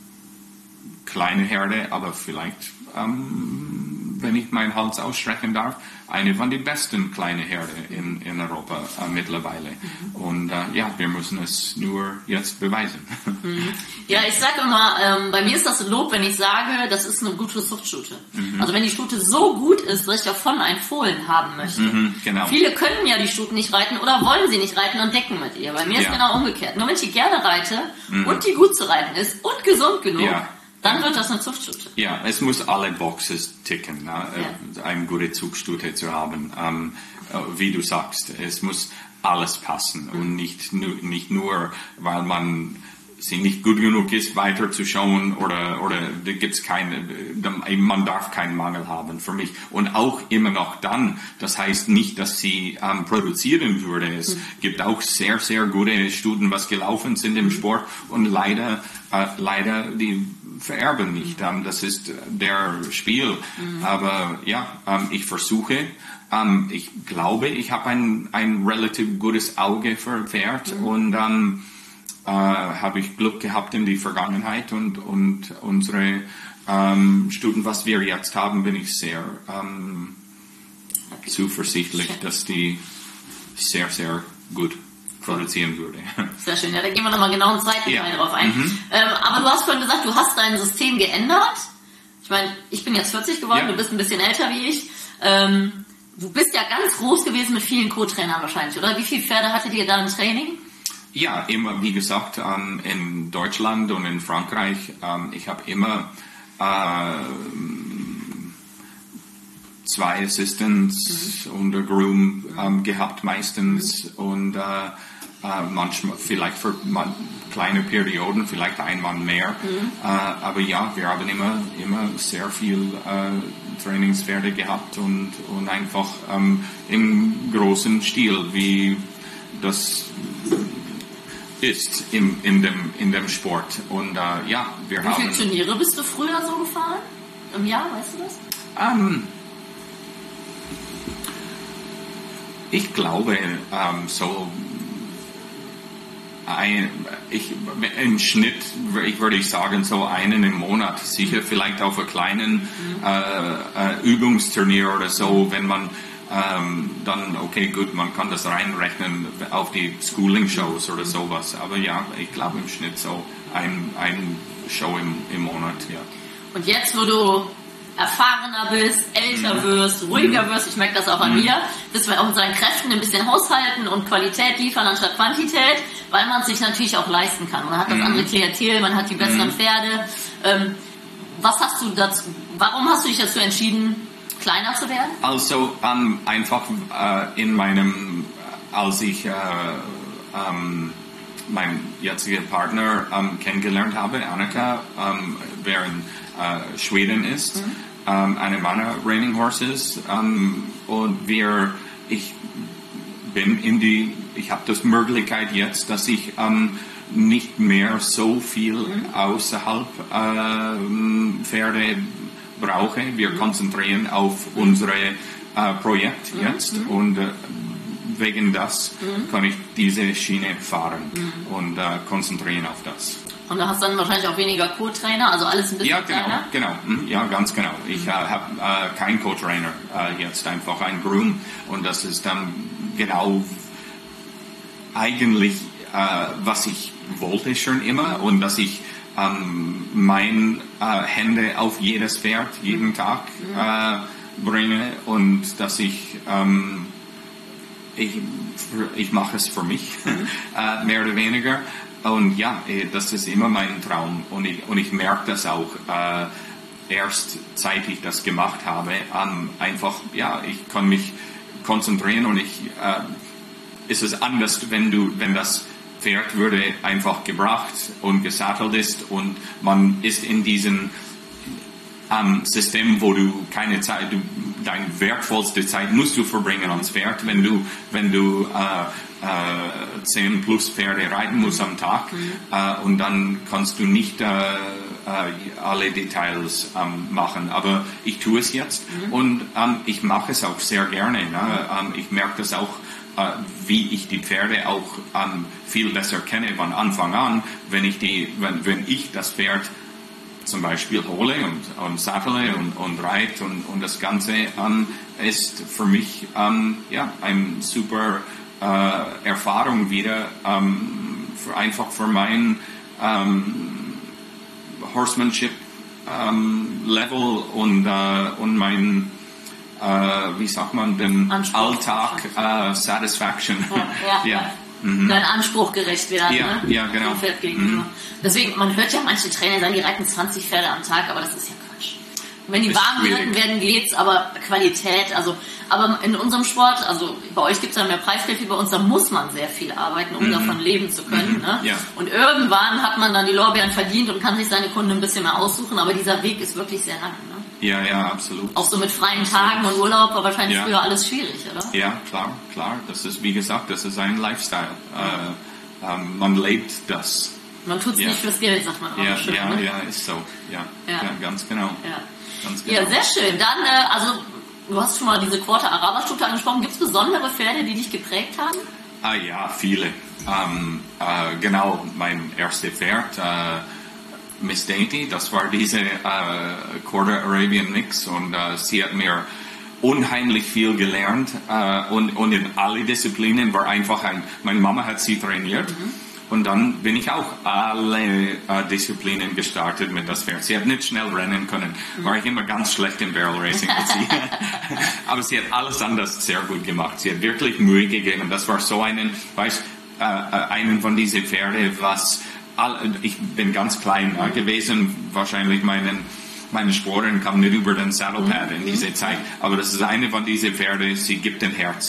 kleine Herde, aber vielleicht, ähm, wenn ich meinen Hals ausstrecken darf, eine von den besten kleinen Herde in, in Europa äh, mittlerweile. Mhm. Und äh, ja, wir müssen es nur jetzt beweisen. Mhm. Ja, ich sage immer, ähm, bei mir ist das Lob, wenn ich sage, das ist eine gute Zuchtstute. Mhm. Also wenn die Stute so gut ist, dass ich davon ein Fohlen haben möchte. Mhm, genau. Viele können ja die Stuten nicht reiten oder wollen sie nicht reiten und decken mit ihr. Bei mir ist ja. genau umgekehrt. Nur wenn ich die gerne reite mhm. und die gut zu reiten ist und gesund genug, ja. dann wird das eine Zuchtstute. Ja, es muss alle Boxes ticken, ne? Ja. Eine gute Zugstute zu haben. Ähm, wie du sagst, es muss alles passen mhm. und nicht, nicht nur, weil man sie nicht gut genug ist, weiter zu schauen oder, oder da gibt's keine, man darf keinen Mangel haben für mich. Und auch immer noch dann, das heißt nicht, dass sie ähm, produzieren würde. Es mhm. gibt auch sehr, sehr gute Stuten, was gelaufen sind im Sport und leider, äh, leider die vererben nicht. Ähm, das ist der Spiel. Mhm. Aber ja, ähm, ich versuche, ähm, ich glaube, ich habe ein, ein relativ gutes Auge für Pferd mhm. und ähm, äh, habe ich Glück gehabt in die Vergangenheit und, und unsere ähm, Stuten, was wir jetzt haben, bin ich sehr ähm, okay. zuversichtlich, dass die sehr, sehr gut produzieren würde. Sehr schön, ja, da gehen wir nochmal genau in Zeit ja. drauf ein. Mhm. Ähm, aber du hast vorhin gesagt, du hast dein System geändert. Ich meine, ich bin jetzt vierzig geworden, ja. du bist ein bisschen älter wie ich. Ähm, du bist ja ganz groß gewesen mit vielen Co-Trainern wahrscheinlich, oder? Wie viele Pferde hattet ihr da im Training? Ja, immer, wie gesagt, ähm, in Deutschland und in Frankreich. Ähm, ich habe immer äh, zwei Assistants mhm. und ein Groom ähm, gehabt meistens. Mhm. Und äh, äh, manchmal, vielleicht für man, kleine Perioden, vielleicht einmal mehr. Mhm. Äh, aber ja, wir haben immer, immer sehr viel äh, Trainingspferde gehabt und, und einfach ähm, im großen Stil, wie das ist im, in, dem, in dem Sport. Und äh, ja, wir Wie haben... Wie viele Turniere bist du früher so gefahren? Im Jahr, weißt du das? Ähm, ich glaube, ähm, so ein, ich, im Schnitt, ich würde ich sagen, so einen im Monat. Sicher vielleicht auf einem kleinen mhm. äh, äh, Übungsturnier oder so, wenn man ähm, dann, okay, gut, man kann das reinrechnen auf die Schooling-Shows oder sowas. Aber ja, ich glaube im Schnitt so ein, ein Show im, im Monat, ja. Und jetzt, wo du erfahrener bist, älter mhm. wirst, ruhiger wirst, ich merke das auch an mhm. mir, dass wir auch mit seinen Kräften ein bisschen haushalten und Qualität liefern anstatt Quantität, weil man es sich natürlich auch leisten kann. Man hat das mhm. andere Klientel, man hat die besseren mhm. Pferde. Ähm, was hast du dazu, warum hast du dich dazu entschieden, kleiner zu werden? Also um, einfach uh, in meinem, als ich uh, um, meinen jetzigen Partner um, kennengelernt habe, Annika, um, während uh, Schweden ist, mhm. um, eine meiner Reining Horses, um, und wir, ich bin in die, ich habe das Möglichkeit jetzt, dass ich um, nicht mehr so viel mhm. außerhalb uh, Pferde brauche. Wir mhm. konzentrieren auf mhm. unsere uh, Projekt mhm. jetzt mhm. und uh, wegen das mhm. kann ich diese Schiene fahren mhm. und uh, konzentrieren auf das. Und du hast dann wahrscheinlich auch weniger Co-Trainer, also alles ein bisschen ja, genau, kleiner? genau. Ja, ganz genau. Ich äh, habe äh, keinen Co-Trainer äh, jetzt, einfach ein Groom. Und das ist dann genau eigentlich, äh, was ich wollte schon immer. Und dass ich ähm, meine äh, Hände auf jedes Pferd jeden Tag äh, bringe. Und dass ich... Ähm, ich, ich mache es für mich, äh, mehr oder weniger. Und ja, das ist immer mein Traum und ich, und ich merke das auch äh, erst seit ich das gemacht habe. Ähm, einfach, ja, ich kann mich konzentrieren und ich, äh, ist es anders, wenn du, wenn das Pferd würde einfach gebracht und gesattelt ist und man ist in diesem ähm, System, wo du keine Zeit, du, deine wertvollste Zeit musst du verbringen ans Pferd, wenn du, wenn du äh, Uh, zehn plus Pferde reiten muss am Tag mhm. uh, und dann kannst du nicht uh, uh, alle Details um, machen. Aber ich tue es jetzt mhm. und um, ich mache es auch sehr gerne. Ne? Um, ich merke das auch, uh, wie ich die Pferde auch um, viel besser kenne von Anfang an, wenn ich, die, wenn, wenn ich das Pferd zum Beispiel hole und, und sattle und, und reite und, und das Ganze um, ist für mich um, ja, ein super Uh, Erfahrung wieder, um, für, einfach für mein um, Horsemanship um, Level und, uh, und mein, uh, wie sagt man, den Anspruch. Alltag uh, Satisfaction. Ja, ja, ja. Mhm. Dein Anspruch gerecht werden. Ja, ne? ja, genau. Mhm. Deswegen, man hört ja manche Trainer sagen, die reiten zwanzig Pferde am Tag, aber das ist ja Quatsch. Wenn die warm geritten werden, geht's, aber Qualität, also, aber in unserem Sport, also bei euch gibt es ja mehr Preisgeld wie bei uns, da muss man sehr viel arbeiten, um mm-hmm. davon leben zu können. Mm-hmm. Ne? Ja. Und irgendwann hat man dann die Lorbeeren verdient und kann sich seine Kunden ein bisschen mehr aussuchen, aber dieser Weg ist wirklich sehr lang. Ne? Ja, ja, absolut. Auch so mit freien Tagen und Urlaub war wahrscheinlich ja. früher alles schwierig, oder? Ja, klar, klar. Das ist, wie gesagt, das ist ein Lifestyle. Äh, ähm, man lebt das. Man tut es ja. nicht fürs Geld, sagt man auch. Ja, schön, ja, ne? ja, ist so. Ja, ja. ja ganz genau. Ja. Ganz genau. Ja, sehr schön. Dann, äh, also, du hast schon mal diese Quarter-Araber-Stute angesprochen. Gibt es besondere Pferde, die dich geprägt haben? Ah ja, viele. Ähm, äh, genau, mein erstes Pferd, äh, Miss Dainty, das war diese äh, Quarter Arabian Mix und äh, sie hat mir unheimlich viel gelernt äh, und, und in alle Disziplinen war einfach ein, meine Mama hat sie trainiert. Mhm. Und dann bin ich auch alle äh, Disziplinen gestartet mit das Pferd. Sie hat nicht schnell rennen können. War ich immer ganz schlecht im Barrel Racing mit sie. Aber sie hat alles anders sehr gut gemacht. Sie hat wirklich Mühe gegeben. Das war so einen, weißt, äh, einen von diesen Pferde, was, all, ich bin ganz klein äh, gewesen. Wahrscheinlich meinen, meine Sporen kamen nicht über den Saddlepad in dieser Zeit. Aber das ist eine von diesen Pferde, sie gibt ein Herz.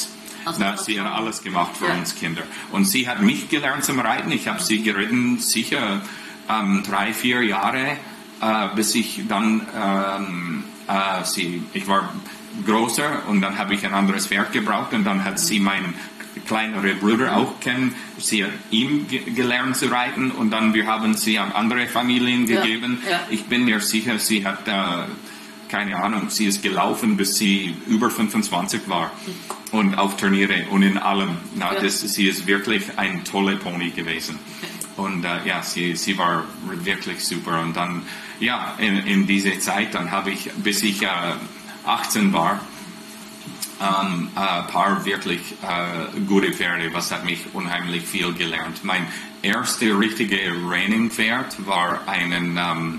Also Na, sie hat alles gemacht für ja. uns Kinder. Und sie hat mich gelernt zum Reiten. Ich habe sie geritten sicher ähm, drei, vier Jahre, äh, bis ich dann, ähm, äh, sie, ich war größer und dann habe ich ein anderes Pferd gebraucht und dann hat sie meinen kleineren Bruder auch kennen. Sie hat ihm ge gelernt zu reiten und dann wir haben sie an andere Familien gegeben. Ja. Ja. Ich bin mir sicher, sie hat äh, keine Ahnung, sie ist gelaufen, bis sie über fünfundzwanzig war und auf Turniere und in allem. Na, ja. das, sie ist wirklich ein toller Pony gewesen. Und äh, ja, sie, sie war wirklich super. Und dann, ja, in, in dieser Zeit, dann habe ich, bis ich äh, achtzehn war, ein ähm, äh, paar wirklich äh, gute Pferde, was hat mich unheimlich viel gelernt. Mein erstes richtige Reining-Pferd war einen ähm,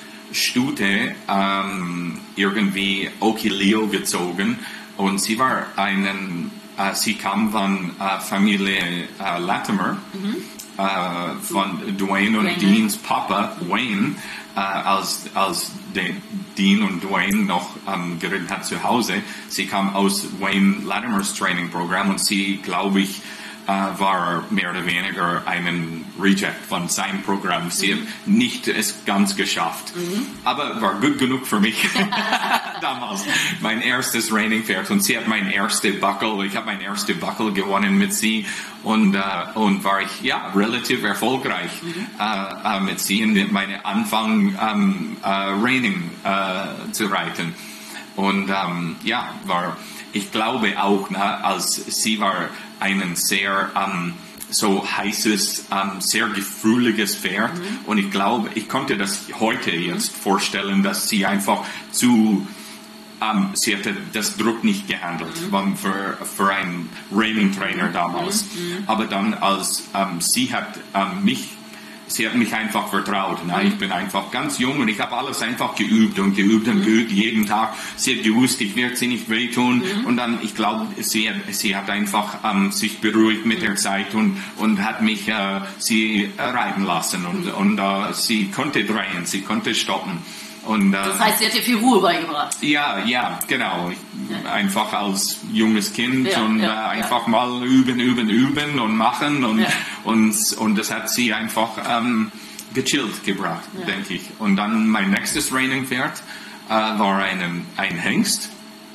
Stute, ähm, irgendwie Okilio gezogen und sie war einen, äh, sie kam von äh, Familie äh, Latimer, mhm. äh, von Dwayne und Dwayne. Deans Papa, Wayne, äh, als, als de, Dean und Dwayne noch ähm, geritten hat zu Hause. Sie kam aus Wayne Latimers Training Programm und sie, glaube ich, Uh, war mehr oder weniger ein Reject von seinem Programm. Sie mhm. hat nicht es ganz geschafft. Mhm. Aber war gut genug für mich damals. Mein erstes Reining-Pferd und sie hat mein erstes Buckle. Ich habe mein erstes Buckle gewonnen mit sie und, uh, und war ich ja relativ erfolgreich mhm. uh, uh, mit sie in meine Anfang um, uh, Reining uh, zu reiten. Und um, ja, war ich glaube auch, na, als sie war ein sehr ähm, so heißes, ähm, sehr gefühliges Pferd mhm. und ich glaube, ich konnte das heute mhm. jetzt vorstellen, dass sie einfach zu, ähm, sie hatte das Druck nicht gehandelt mhm. für, für einen Reining Trainer damals, mhm. aber dann als ähm, sie hat ähm, mich Sie hat mich einfach vertraut. Na, ich bin einfach ganz jung und ich habe alles einfach geübt und geübt und geübt, jeden Tag. Sie hat gewusst, ich werde sie nicht wehtun. Mhm. Und dann, ich glaube, sie hat, sie hat einfach ähm, sich beruhigt mit der Zeit und, und hat mich äh, sie äh, reiten lassen. Und, mhm. und äh, sie konnte drehen, sie konnte stoppen. Und, äh, das heißt, sie hat dir viel Ruhe beigebracht. Ja, ja, genau. Ja. Einfach als junges Kind ja, und ja, äh, einfach ja. mal üben, üben, üben und machen. Und, ja. und, und das hat sie einfach ähm, gechillt gebracht, ja. denke ich. Und dann mein nächstes Reining-Pferd äh, war ein, ein Hengst.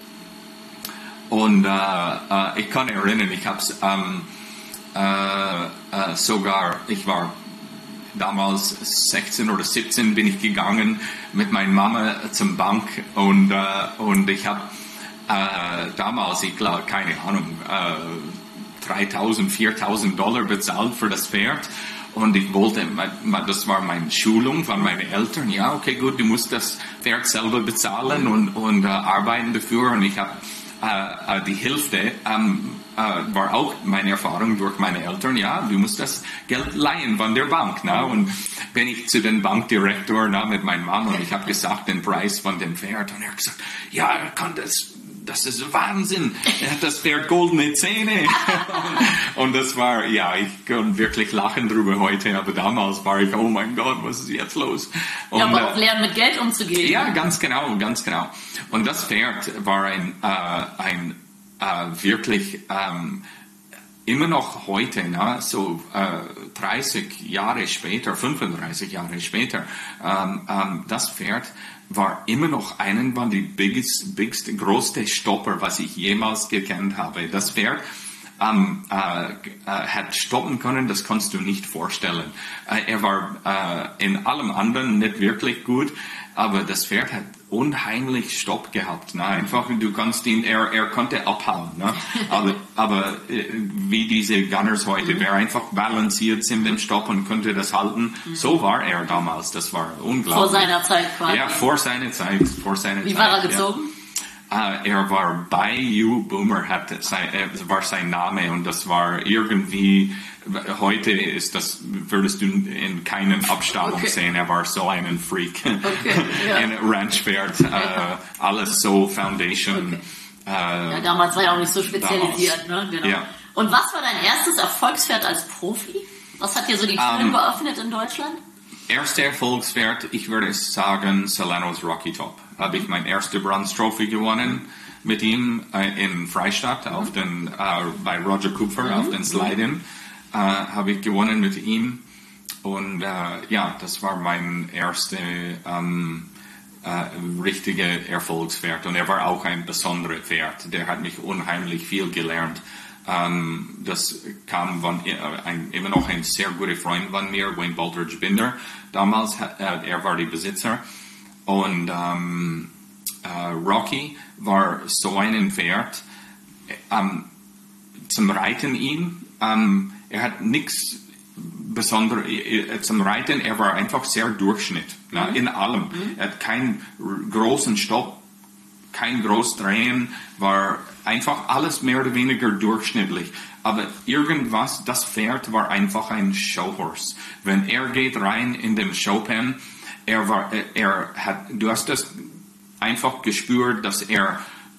Und äh, äh, ich kann erinnern, ich habe es ähm, äh, äh, sogar, ich war damals sechzehn oder siebzehn bin ich gegangen mit meiner Mama zum Bank und, äh, und ich habe äh, damals, ich glaube, keine Ahnung, äh, dreitausend, viertausend Dollar bezahlt für das Pferd und ich wollte, das war meine Schulung von meinen Eltern, ja, okay, gut, du musst das Pferd selber bezahlen und, und äh, arbeiten dafür und ich habe äh, die Hälfte ähm, Uh, war auch meine Erfahrung durch meine Eltern, ja, du musst das Geld leihen von der Bank, na, und bin ich zu dem Bankdirektor, na, mit meiner Mama und ich habe gesagt, den Preis von dem Pferd und er hat gesagt, ja, er kann das, das ist Wahnsinn, er hat das Pferd goldene Zähne und das war, ja, ich kann wirklich lachen drüber heute, aber damals war ich, oh mein Gott, was ist jetzt los? Und, ja, aber auch lernen mit Geld umzugehen. Ja, ganz genau, ganz genau. Und das Pferd war ein, äh, ein Uh, wirklich ähm, immer noch heute, na, so äh, dreißig Jahre später, fünfunddreißig Jahre später, ähm, ähm, das Pferd war immer noch einen von den biggest, biggest, größten Stopper, was ich jemals gekannt habe. Das Pferd ähm, äh, äh, hat stoppen können, das kannst du nicht vorstellen. Äh, er war äh, in allem anderen nicht wirklich gut, aber das Pferd hat unheimlich Stopp gehabt. Ne? Einfach, du kannst ihn, er, er konnte abhauen. Ne? Aber, aber äh, wie diese Gunners heute, mhm. wer einfach balanciert in dem Stopp und konnte das halten, mhm. so war er damals. Das war unglaublich. Vor seiner Zeit quasi. Ja, vor seiner Zeit. Vor seiner wie Zeit, war er gezogen? Ja. Uh, er war Bayou Boomer, hat sein, äh, war sein Name und das war irgendwie, heute ist das, würdest du in keinen Abstammung okay. sehen, er war so ein Freak. Okay, ja. Ein Ranchpferd, uh, alles so Foundation. Okay. Uh, ja, damals war er auch nicht so spezialisiert, damals. Ne? Genau. Ja. Und was war dein erstes Erfolgspferd als Profi? Was hat dir so die Türen um, geöffnet in Deutschland? erster Erfolgswert, ich würde sagen, Solano's Rocky Top. Habe ich meine erste Bronze-Trophy gewonnen mit ihm äh, in Freistadt auf den, äh, bei Roger Kupfer mhm. auf den Slide-In. Äh, habe ich gewonnen mit ihm. Und äh, ja, das war mein erster ähm, äh, richtiger Erfolgswert. Und er war auch ein besonderer Wert. Der hat mich unheimlich viel gelernt. Ähm, das kam von äh, ein, immer noch ein sehr guter Freund von mir, Wayne Baldridge Binder. Damals, äh, er war der Besitzer. Und ähm, äh, Rocky war so ein Pferd. Ähm, zum Reiten ihm, ähm, er hat nichts Besonderes äh, zum Reiten, er war einfach sehr Durchschnitt, mhm. na, in allem. Mhm. Er hat keinen großen Stopp, kein Großdrehen, war einfach alles mehr oder weniger durchschnittlich. Aber irgendwas, das Pferd war einfach ein Showhorse. Wenn er geht rein in den Showpen, er war, er hat, du hast das einfach gespürt, dass er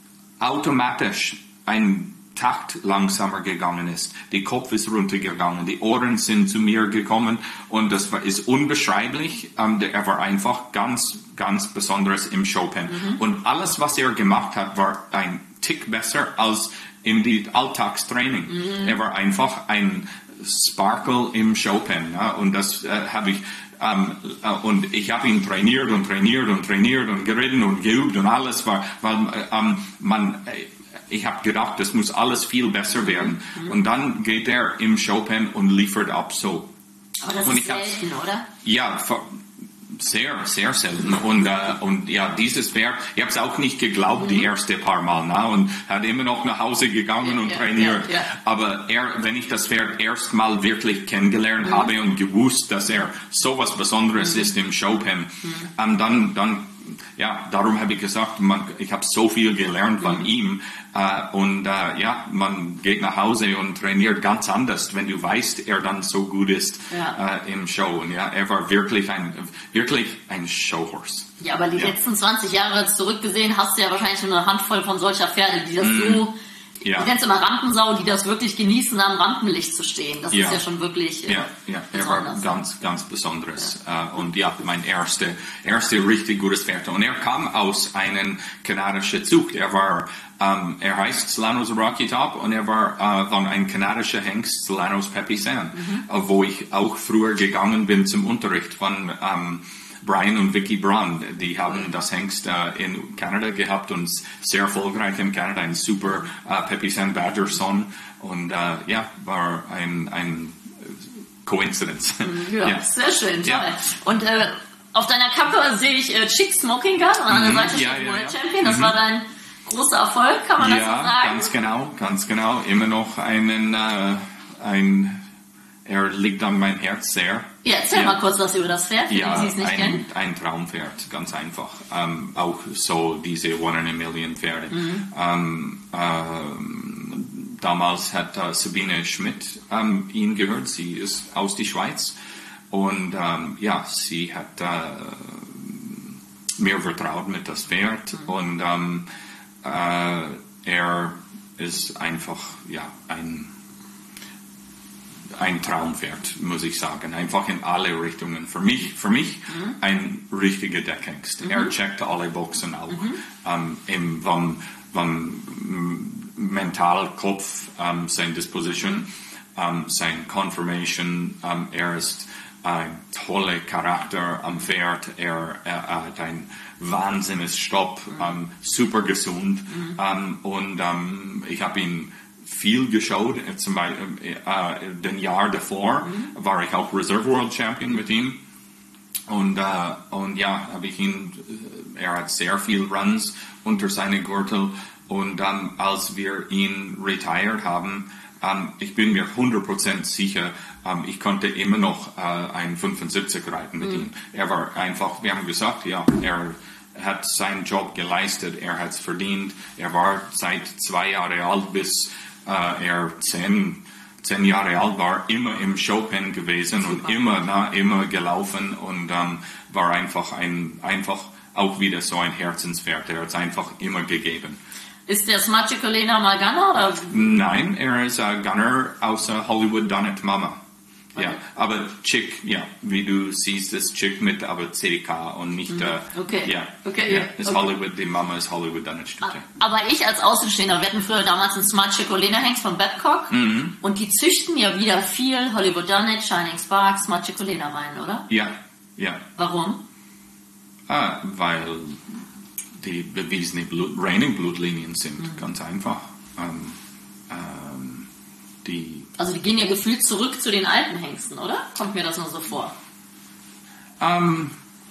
automatisch ein Takt langsamer gegangen ist. Der Kopf ist runtergegangen, die Ohren sind zu mir gekommen und das war, ist unbeschreiblich. Ähm, er war einfach ganz, ganz Besonderes im Showpen. Mhm. Und alles, was er gemacht hat, war ein Tick besser als im Alltagstraining. Mhm. Er war einfach ein Sparkle im Showpen. Ja? Und das äh, habe ich Um, uh, und ich habe ihn trainiert und trainiert und trainiert und geritten und geübt und alles war, weil um, man, ich habe gedacht, das muss alles viel besser werden. Mhm. Und dann geht er im Showpen und liefert ab so. Aber das und ist selten, oder? Ja, sehr, sehr selten. Und, uh, und ja, dieses Pferd, ich habe es auch nicht geglaubt, mhm. die erste paar Mal, na, und hat immer noch nach Hause gegangen ja, und ja, trainiert. Ja, ja. Aber er, wenn ich das Pferd erst mal wirklich kennengelernt mhm. habe und gewusst, dass er so was Besonderes mhm. ist im Showpen, mhm. um, dann, dann, ja, darum habe ich gesagt, man, ich habe so viel gelernt von mhm. ihm. Uh, und uh, ja, man geht nach Hause und trainiert ganz anders, wenn du weißt, er dann so gut ist ja. uh, im Show. Und ja, er war wirklich ein, wirklich ein Showhorse. Ja, aber die ja. letzten zwanzig Jahre zurückgesehen, hast du ja wahrscheinlich schon eine Handvoll von solcher Pferde, die das mm. so, ja. ich nenne es immer Rampensau, die das wirklich genießen, am Rampenlicht zu stehen. Das ja. ist ja schon wirklich äh, ja, ja, er war ganz, ganz Besonderes. Ja. Uh, und ja, mein erster, erster richtig gutes Pferd. Und er kam aus einem kanadischen Zug. Er war Um, er heißt Solano's Rocky Top und er war uh, von einem kanadischen Hengst, Solano's Peppy San, mhm. uh, wo ich auch früher gegangen bin zum Unterricht von um, Brian und Vicky Braun. Die haben das Hengst uh, in Kanada gehabt und sehr erfolgreich in Kanada, ein super uh, Peppy San Badger Son und uh, ja, war ein, ein Coincidence. Ja, ja. Sehr schön, toll. Ja. Und äh, auf deiner Kappe sehe ich äh, Chick Smoking Gun, an der Seite steht ja, World ja, Champion, das mhm. war dein großer Erfolg, kann man ja, das so sagen? Ja, ganz genau, ganz genau. Immer noch einen, äh, ein, er liegt an mein Herz sehr. Ja, erzähl ja. mal kurz was über das Pferd, für ja, die Sie es nicht ein, kennen. ein Traumpferd, ganz einfach. Ähm, auch so diese One in a Million Pferde. Mhm. Ähm, äh, damals hat äh, Sabine Schmidt ähm, ihn gehört, sie ist aus der Schweiz. Und ähm, ja, sie hat äh, mir vertraut mit das Pferd mhm. und ähm, äh, er ist einfach ja ein ein Traumpferd, muss ich sagen, einfach in alle Richtungen. Für mich, für mich mhm. ein richtiger Deckhengst. Mhm. Er checkt alle Boxen auch, mhm. ähm, im, vom, vom Mental, Kopf, ähm, sein Disposition, ähm, sein Confirmation, ähm, er ist ein toller Charakter am Pferd, er, er hat ein wahnsinniges Stopp, mhm. ähm, super gesund mhm. ähm, und ähm, ich habe ihn viel geschaut, zum Beispiel äh, den Jahr davor mhm. war ich auch Reserve World Champion mit ihm und, äh, und ja, habe ich ihn, er hat sehr viel Runs unter seine Gürtel und dann, ähm, als wir ihn retired haben, ähm, ich bin mir hundert Prozent sicher, ähm, ich konnte immer noch äh, ein fünfundsiebzig reiten mit mhm. ihm. Er war einfach, wir haben gesagt, ja, er hat seinen Job geleistet, er hat es verdient, er war seit zwei Jahren alt bis äh, er zehn, zehn Jahre alt war, immer im Showpen gewesen Super. und immer, na, immer gelaufen und ähm, war einfach ein, einfach auch wieder so ein Herzenspferd, er hat es einfach immer gegeben. Ist der Smachikolena mal Gunner? Oder? Nein, er ist ein Gunner aus Hollywood Donnet Mama. Okay. Ja, aber Chick, ja, wie du siehst, ist Chick mit aber C D K und nicht, mhm. äh, okay. ja, okay, ja, ja. ist okay. Hollywood, die Mama ist Hollywood Anastute. Aber ich als Außenstehender, wir hatten früher damals einen Smart Chicolina Hengst von Babcock mhm. und die züchten ja wieder viel Hollywood Dunnet, Shining Spark, Smart Chicolina rein, oder? Ja, ja. Warum? Ah, weil die bewiesene Blut, reinen Blutlinien sind, mhm. ganz einfach. Ähm, ähm, die also die gehen ja gefühlt zurück zu den alten Hengsten, oder? Kommt mir das nur so vor? Ähm,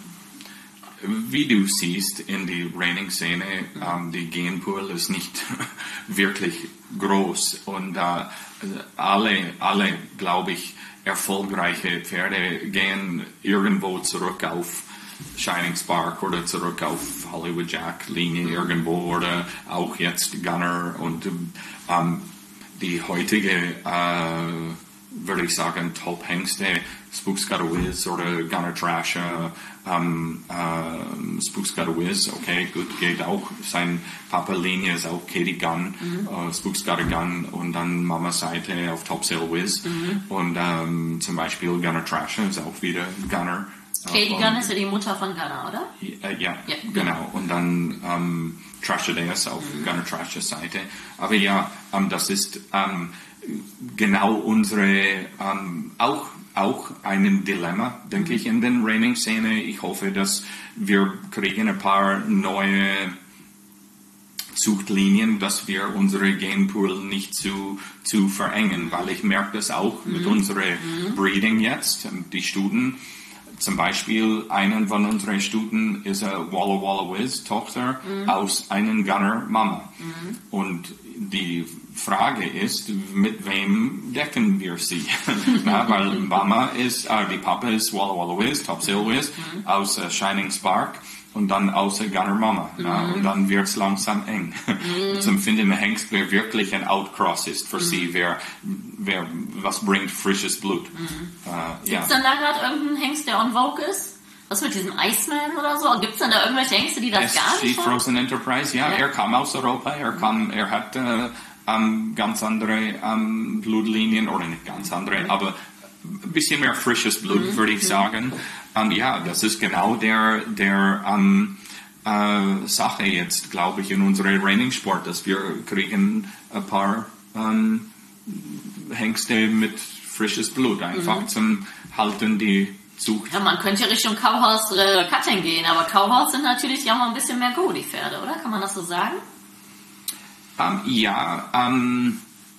wie du siehst in die Reining-Szene, mhm. ähm, die Genpool ist nicht wirklich groß und äh, alle, alle, glaube ich, erfolgreiche Pferde gehen irgendwo zurück auf Shining Spark oder zurück auf Hollywood Jack Linie irgendwo oder auch jetzt Gunner und ähm, die heutige, äh, würde ich sagen, Top-Hengste, Spooks Got a Whiz oder Gunner Trasher, ähm, äh, Spooks Got a Whiz, okay, gut, geht auch. Sein Papa-Linie ist auch Katie Gunn, mhm. äh, Spooks Got a Gun und dann Mama's Seite auf Topsail Whiz mhm. und ähm, zum Beispiel Gunner Trasher ist auch wieder Gunner. Katie Gunn ist ja die Mutter von Gunner, oder? Ja, ja, ja genau. Und dann ähm, Trasher auf mhm. Gunner Trashers Seite. Aber ja, ähm, das ist ähm, genau unsere, ähm, auch, auch ein Dilemma, denke mhm. ich, in den Reining-Szene. Ich hoffe, dass wir kriegen ein paar neue Zuchtlinien, dass wir unsere Gamepool nicht zu, zu verengen, weil ich merke das auch mhm. mit unserer mhm. Breeding jetzt, die Stuten. Zum Beispiel, einen von unseren Stuten ist eine Walla Walla Whiz Tochter mhm. aus einem Gunner Mama. Mhm. Und die Frage ist, mit wem decken wir sie? Na, weil Mama ist, äh, die Papa ist Walla Walla Whiz, Topsail Whiz, mhm. aus äh, Shining Spark und dann aus der Gunner Mama. Mhm. Na, und dann wird es langsam eng. Mhm. Zum Finden der Hengst, wer wirklich ein Outcross ist für mhm. sie, wer, wer was bringt frisches Blut. Mhm. Äh, ja. Gibt es denn da gerade irgendeinen Hengst, der on Vogue ist? Was mit diesem Iceman oder so? Gibt es denn da irgendwelche Hengste, die das S G gar nicht haben? Frozen Enterprise, ja, ja, er kam aus Europa, er kam, er hat äh, ähm, ganz andere ähm, Blutlinien, oder nicht ganz andere, mhm. aber ein bisschen mehr frisches Blut, mhm. würde ich mhm. sagen. Um, ja, das ist genau der, der um, äh, Sache jetzt, glaube ich, in unserem Reining-Sport, dass wir kriegen ein paar um, Hengste mit frisches Blut, einfach mhm. zum Halten die Zucht. Ja, man könnte Richtung Cowhouse äh, Cutting gehen, aber Cowhouse sind natürlich ja mal ein bisschen mehr Go, die Pferde, oder? Kann man das so sagen? Um, ja, um,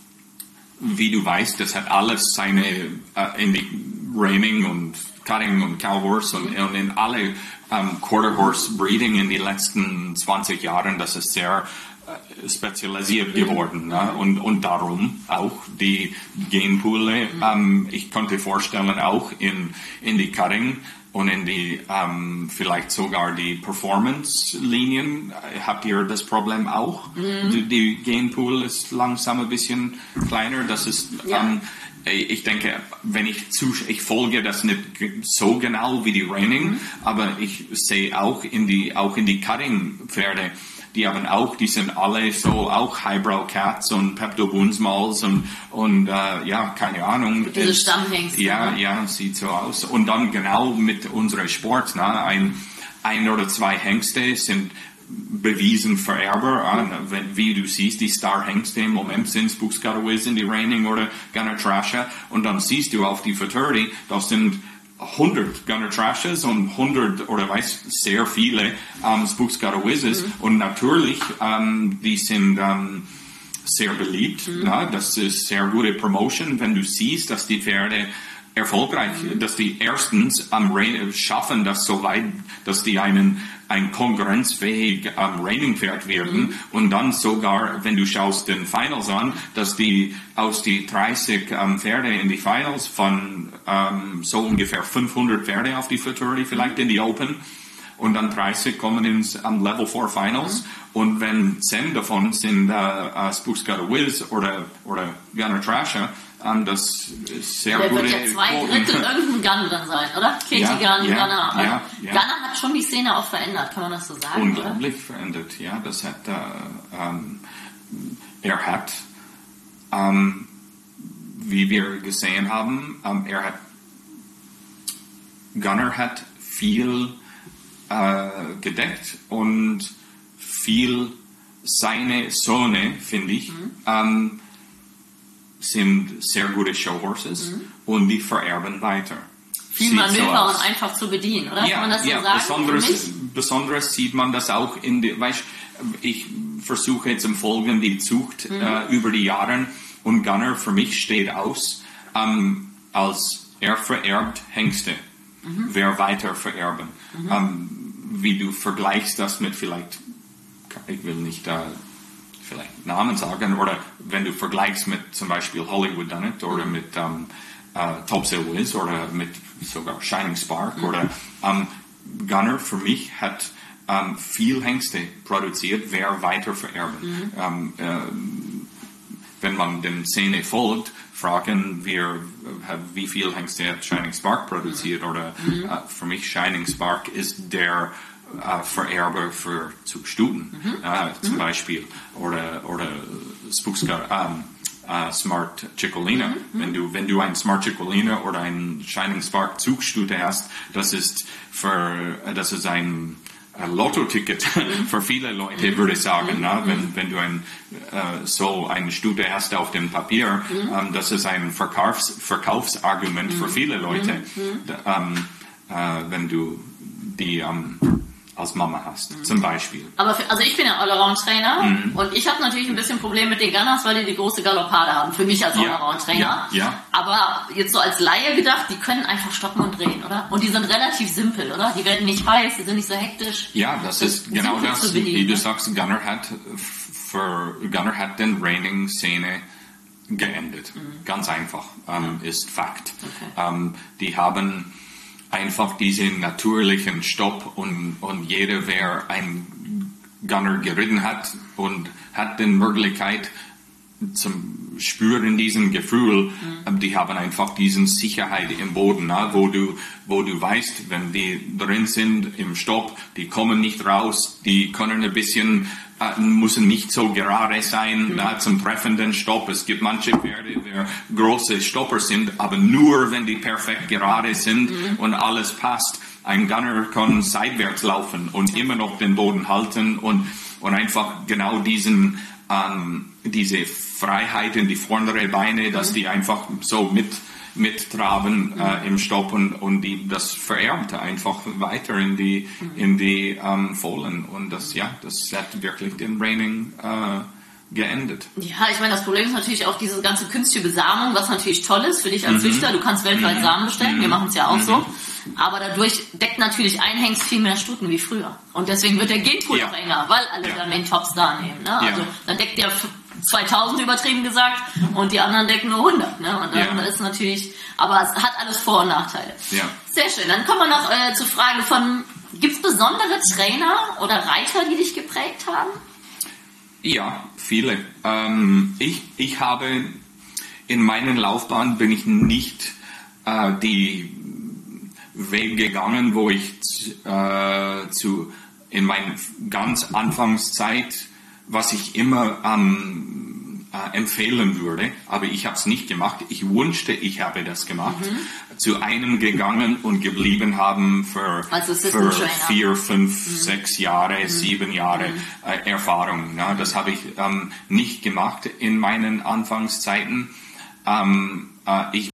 wie du weißt, das hat alles seine uh, in die Reining und Cutting und Cowhorse und, und in alle um, Quarter Horse Breeding in den letzten zwanzig Jahren, das ist sehr uh, spezialisiert geworden. Mhm. Ne? Und, und darum auch die Genpoole. Mhm. Um, ich könnte vorstellen, auch in, in die Cutting und in die um, vielleicht sogar die Performance-Linien habt ihr das Problem auch. Mhm. Die, die Genpool ist langsam ein bisschen kleiner. Das ist ja. um, ich denke, wenn ich zu, ich folge das nicht so genau wie die Reining, mhm. aber ich sehe auch in die, auch in die Cutting-Pferde, die haben auch, die sind alle so auch Highbrow Cats und Pepto Bunsmalls und, und, äh, ja, keine Ahnung. Diese Stammhengste. Ja, ne? Ja, sieht so aus. Und dann genau mit unserem Sport, ne, ein, ein oder zwei Hengste sind bewiesen Vererber an, wenn, wie du siehst, die Star-Hengste im Moment sind Spooks Got a Whiz in die Reining oder Gunner Trasher und dann siehst du auf die Futurity, das sind hundert Gunner Trashers und hundert oder weiß sehr viele um, Spooks Got a Whizzes mhm. und natürlich um, die sind um, sehr beliebt, mhm. ja, das ist sehr gute Promotion, wenn du siehst, dass die Pferde erfolgreich, mhm. dass die erstens am Rein schaffen, das so weit, dass die einen ein konkurrenzfähig ähm, Reining-Pferd werden mhm. und dann sogar, wenn du schaust den Finals an, dass die aus die dreißig ähm, Pferde in die Finals von ähm, so ungefähr fünfhundert Pferde auf die Futurity vielleicht in die Open und dann dreißig kommen ins um, Level vier Finals mhm. und wenn zehn davon sind uh, uh, Spooks Got a Whiz oder, oder Gunner Trasher, um, das ist sehr der gute wird ja zwei Drittel irgendein Gunner dann sein, oder? Katie ja, Gunn, ja, Gunner. Also ja, ja. Gunner hat schon die Szene auch verändert, kann man das so sagen? Unglaublich oder? verändert, ja. Das hat, uh, um, er hat, um, wie wir gesehen haben, ähm, er hat, Gunnar hat viel äh, gedeckt und viel seine Söhne, finde ich, mhm. ähm, sind sehr gute Showhorses mhm. und die vererben weiter. Viel Sieht Manöver so und einfach zu bedienen, oder? Ja, Kann man das so ja, sagen? Besonderes, besonderes sieht man das auch in die, weißt, ich versuche jetzt im Folgenden die Zucht mhm. äh, über die Jahre und Gunnar für mich steht aus ähm, als er vererbt Hengste, mhm. wer weiter vererben. Mhm. Ähm, wie du vergleichst das mit vielleicht, ich will nicht äh, vielleicht Namen sagen, oder wenn du vergleichst mit zum Beispiel Hollywood Done It oder mit ähm, äh, Topsail Wiz oder mit sogar Shining Spark mhm. oder ähm, Gunnar für mich hat ähm, viel Hengste produziert, wer weiter vererben. Mhm. Ähm, äh, wenn man den Szene folgt, fragen wir, äh, wie viel Hengste hat Shining Spark produziert mhm. oder mhm. äh, für mich Shining Spark ist der äh, Vererber für Zugstuten mhm. äh, zum mhm. Beispiel oder, oder Spookska, ähm, Uh, Smart Ciccolina. Mhm. Wenn du, wenn du ein Smart Ciccolina oder ein Shining Spark Zugstute hast, das ist für, das ist ein Lotto-Ticket mhm. für viele Leute, mhm. würde ich sagen. Mhm. Na? Wenn, wenn du ein, uh, so eine Stute hast auf dem Papier, mhm. um, das ist ein Verkaufs, Verkaufsargument mhm. für viele Leute. Mhm. Da, um, uh, wenn du die um, als Mama hast, mhm. zum Beispiel. Aber für, also ich bin ja Allround-Trainer mhm. und ich habe natürlich ein bisschen Probleme mit den Gunners, weil die die große Galoppade haben, für mich als ja. Allround-Trainer. Ja. Ja. Aber jetzt so als Laie gedacht, die können einfach stoppen und drehen, oder? Und die sind relativ simpel, oder? Die werden nicht heiß, die sind nicht so hektisch. Ja, das, das ist genau das, wie du sagst, Gunnar hat, für, Gunnar hat den Reining-Szene geendet. Mhm. Ganz einfach, ähm, ja. ist Fakt. Okay. Ähm, die haben einfach diesen natürlichen Stopp und, und jeder, wer ein Gunnar geritten hat und hat die Möglichkeit zum Spüren diesen Gefühl, mhm. die haben einfach diesen Sicherheit im Boden, na, wo du, wo du weißt, wenn die drin sind im Stopp, die kommen nicht raus, die können ein bisschen äh, müssen nicht so gerade sein, mhm. na, zum treffenden Stopp. Es gibt manche Pferde, die große Stopper sind, aber nur wenn die perfekt gerade sind mhm. und alles passt. Ein Gunnar kann seitwärts laufen und immer noch den Boden halten und, und einfach genau diesen, ähm, diese Freiheit in die vorderen Beine, dass mhm. die einfach so mit, mittraben mhm. äh, im Stopp und, und die, das vererbt einfach weiter in die, mhm. in die ähm, Fohlen. Und das, ja, das hat wirklich den Reining äh, geendet. Ja, ich meine, das Problem ist natürlich auch diese ganze künstliche Besamung, was natürlich toll ist für dich als mhm. Züchter. Du kannst weltweit mhm. Samen bestellen, mhm. wir machen es ja auch mhm. so. Aber dadurch deckt natürlich ein Hengst viel mehr Stuten wie früher. Und deswegen wird der Genpool ja. auch enger, weil alle ja. dann den Tops da nehmen. Ne? Also ja. dann deckt der zweitausend übertrieben gesagt und die anderen decken nur hundert. Ne? Und dann ja. ist natürlich, aber es hat alles Vor- und Nachteile. Ja. Sehr schön. Dann kommen wir noch äh, zur Frage von, gibt es besondere Trainer oder Reiter, die dich geprägt haben? Ja, viele. Ähm, ich, ich habe in meinen Laufbahn bin ich nicht äh, die Weg gegangen, wo ich äh, zu in meiner ganz Anfangszeit, was ich immer ähm, äh, empfehlen würde, aber ich habe es nicht gemacht. Ich wünschte, ich habe das gemacht. Mhm. Zu einem gegangen und geblieben haben für, also für vier, fünf, mhm. sechs Jahre, mhm. sieben Jahre mhm. äh, Erfahrung. Ja, das habe ich ähm, nicht gemacht in meinen Anfangszeiten. Ähm, äh, ich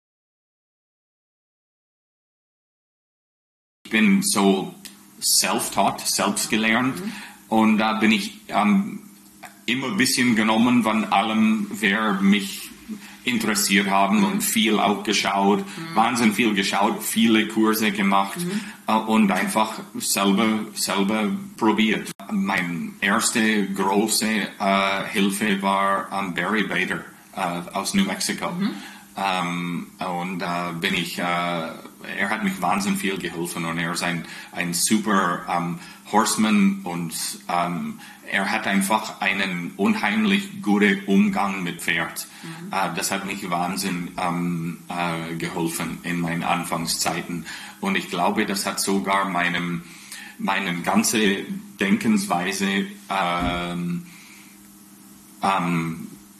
bin so self-taught, selbst gelernt mhm. und da bin ich ähm, immer ein bisschen genommen von allem, wer mich interessiert haben mhm. und viel auch geschaut, mhm. wahnsinnig viel geschaut, viele Kurse gemacht mhm. äh, und einfach selber, selber probiert. Meine erste große äh, Hilfe war ähm, Barry Bader äh, aus New Mexico. Mhm. Ähm, und da äh, bin ich, äh, er hat mich wahnsinnig viel geholfen und er ist ein, ein super ähm, Horseman und ähm, er hat einfach einen unheimlich guten Umgang mit Pferd. Mhm. Äh, das hat mich wahnsinnig ähm, äh, geholfen in meinen Anfangszeiten und ich glaube, das hat sogar meinem, meine ganze Denkensweise ähm, ähm,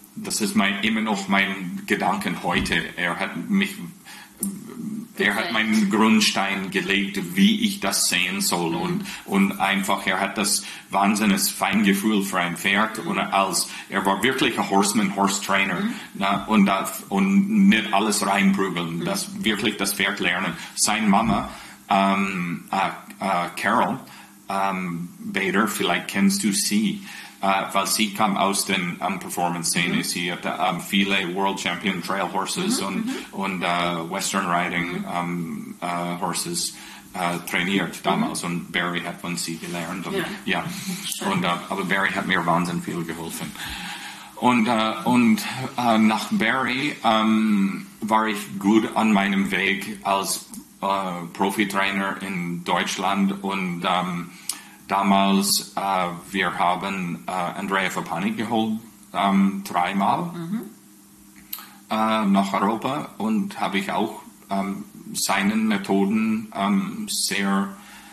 das ist mein, immer noch mein Gedanken heute. Er hat mich, er hat meinen Grundstein gelegt, wie ich das sehen soll. Mhm. Und, und einfach, er hat das wahnsinniges Feingefühl für ein Pferd. Mhm. Und als, er war wirklich ein Horseman, Horse Trainer. Mhm. Na, und, das, und nicht alles reinprügeln. Mhm. Das, wirklich das Pferd lernen. Seine Mama, ähm, äh, äh, Carol, ähm, Bader, vielleicht kennst du sie. Uh, weil sie kam aus den um, Performance-Szene. Mhm. Sie hatte um, viele World Champion Trail Horses mhm. und, mhm. und uh, Western Riding um, uh, Horses uh, trainiert damals. Mhm. Und Barry hat von sie gelernt. Und, ja. ja. Und, uh, aber Barry hat mir wahnsinnig viel geholfen. Und, uh, und uh, nach Barry um, war ich gut an meinem Weg als uh, Profi-Trainer in Deutschland und um, damals, äh, wir haben äh, Andrea Fappani geholt, ähm, dreimal mhm. äh, nach Europa und habe ich auch ähm, seinen Methoden ähm, sehr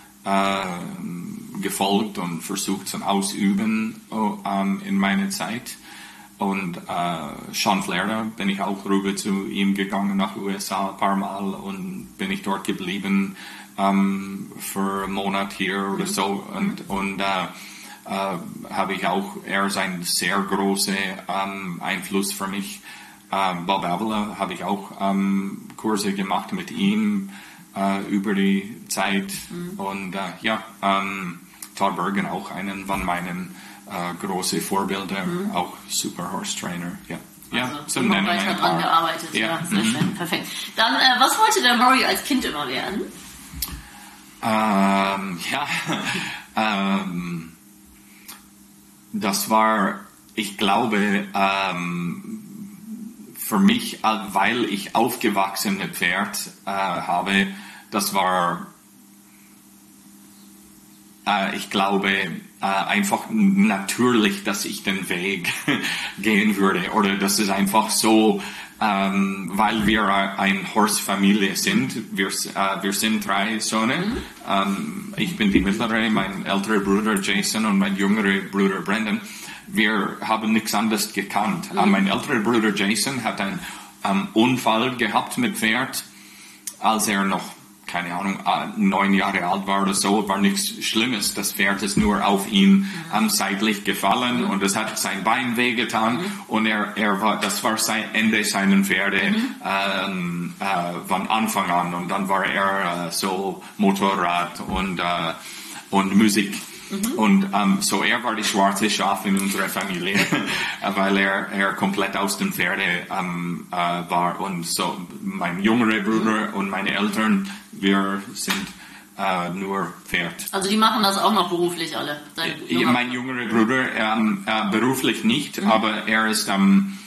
äh, gefolgt und versucht zum Ausüben ähm, in meiner Zeit. Und äh, Sean Flair, bin ich auch rüber zu ihm gegangen nach U S A ein paar Mal und bin ich dort geblieben. Um, für einen Monat hier oder mhm. so und, und äh, äh, habe ich auch, er ist ein sehr großer ähm, Einfluss für mich. Ähm, Bob Avila habe ich auch ähm, Kurse gemacht mit ihm äh, über die Zeit mhm. und äh, ja, ähm, Todd Bergen auch einen von meinen äh, großen Vorbildern, mhm. auch Super Horse Trainer, ja. Ja, also, so weiter ein dran gearbeitet, ja, ja sehr mhm. schön, perfekt. Dann, äh, was wollte der Murray als Kind immer werden? Ähm, ja, ähm, das war, ich glaube, ähm, für mich, weil ich aufgewachsen mit Pferd äh, habe, das war, äh, ich glaube, äh, einfach natürlich, dass ich den Weg gehen würde. Oder das ist einfach so, ähm, weil wir eine Horse-Familie sind. Wir, äh, wir sind drei Söhne. Mhm. Ähm, ich bin die mittlere, mein älterer Bruder Jason und mein jüngerer Bruder Brandon. Wir haben nichts anderes gekannt. Mhm. Äh, mein älterer Bruder Jason hat einen ähm, Unfall gehabt mit Pferd, als er noch, keine Ahnung, äh, neun Jahre alt war oder so, war nichts Schlimmes. Das Pferd ist nur auf ihn ähm, seitlich gefallen mhm. und es hat sein Bein wehgetan mhm. und er, er war, das war sein Ende seiner Pferde mhm. ähm, äh, von Anfang an und dann war er äh, so Motorrad und, äh, und Musik. Mhm. Und ähm, so er war die schwarze Schaf in unserer Familie, weil er, er komplett aus dem Pferde ähm, äh, war. Und so mein jüngerer Bruder mhm. und meine Eltern, wir sind äh, nur Pferd. Also die machen das auch noch beruflich alle? Äh, mein jüngerer Bruder ähm, äh, beruflich nicht, mhm. aber er ist ähm,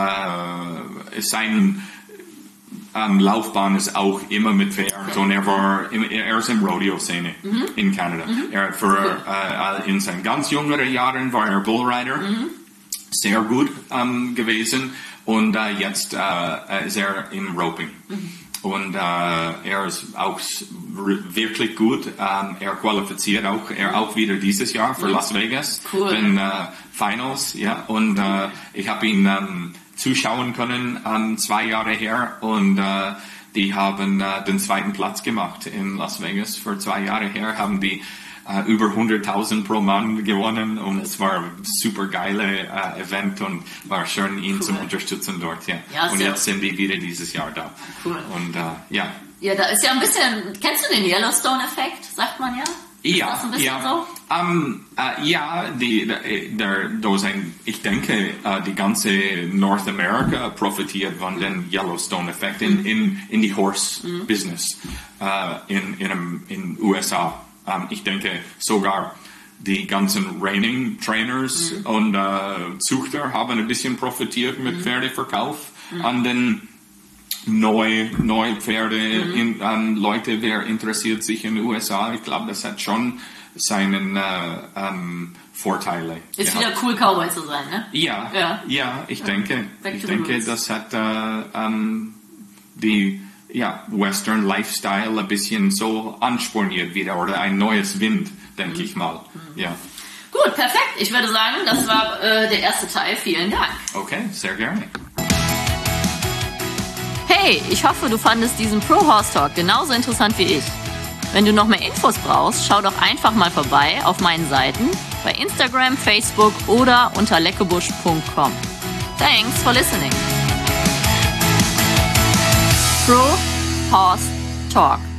äh, sein Um, Laufbahn ist auch immer mit Pferd und er war im, er ist im Rodeo-Szene mhm. in Kanada. Mhm. Er für, äh, in seinen ganz jüngeren Jahren war er Bullrider, mhm. sehr gut um, gewesen und äh, jetzt äh, ist er im Roping. Mhm. Und äh, er ist auch wirklich gut. Ähm, er qualifiziert auch, er auch wieder dieses Jahr für mhm. Las Vegas, cool. den äh, Finals. Ja, und äh, ich habe ihn ähm, zuschauen können, ähm, zwei Jahre her und äh, die haben äh, den zweiten Platz gemacht in Las Vegas für zwei Jahre her, haben die äh, über hunderttausend pro Mann gewonnen und es war ein super geile äh, Event und war schön, ihn cool. zu unterstützen dort. Ja. Ja, und jetzt sind die wieder dieses Jahr da. Cool. Und äh, ja. Ja, da ist ja ein bisschen, kennst du den Yellowstone-Effekt, sagt man ja? Ja, ist das ein bisschen ja. so? Um, uh, ja, die, der, der, ein, ich denke, uh, die ganze North America profitiert von dem Yellowstone-Effekt in, in, in die Horse-Business mhm. uh, in, in, in U S A. Um, ich denke sogar die ganzen Reining-Trainers mhm. und uh, Züchter haben ein bisschen profitiert mit mhm. Pferdeverkauf mhm. an den Neu, neue Pferde, mhm. in, um, Leute, wer interessiert sich in den U S A. Ich glaube, das hat schon seinen äh, ähm, Vorteile. Ist gehabt. wieder cool, Cowboy zu sein, ne? Ja, ja, ja ich ja. denke, Back ich denke, das hat äh, ähm, die ja, Western Lifestyle ein bisschen so ansporniert wieder oder ein neues Wind, denke mhm. ich mal. Mhm. Ja. Gut, perfekt. Ich würde sagen, das war äh, der erste Teil. Vielen Dank. Okay, sehr gerne. Hey, ich hoffe, du fandest diesen Pro Horse Talk genauso interessant wie ich. Wenn du noch mehr Infos brauchst, schau doch einfach mal vorbei auf meinen Seiten bei Instagram, Facebook oder unter leckebusch punkt com. Thanks for listening. Pro Horse Talk.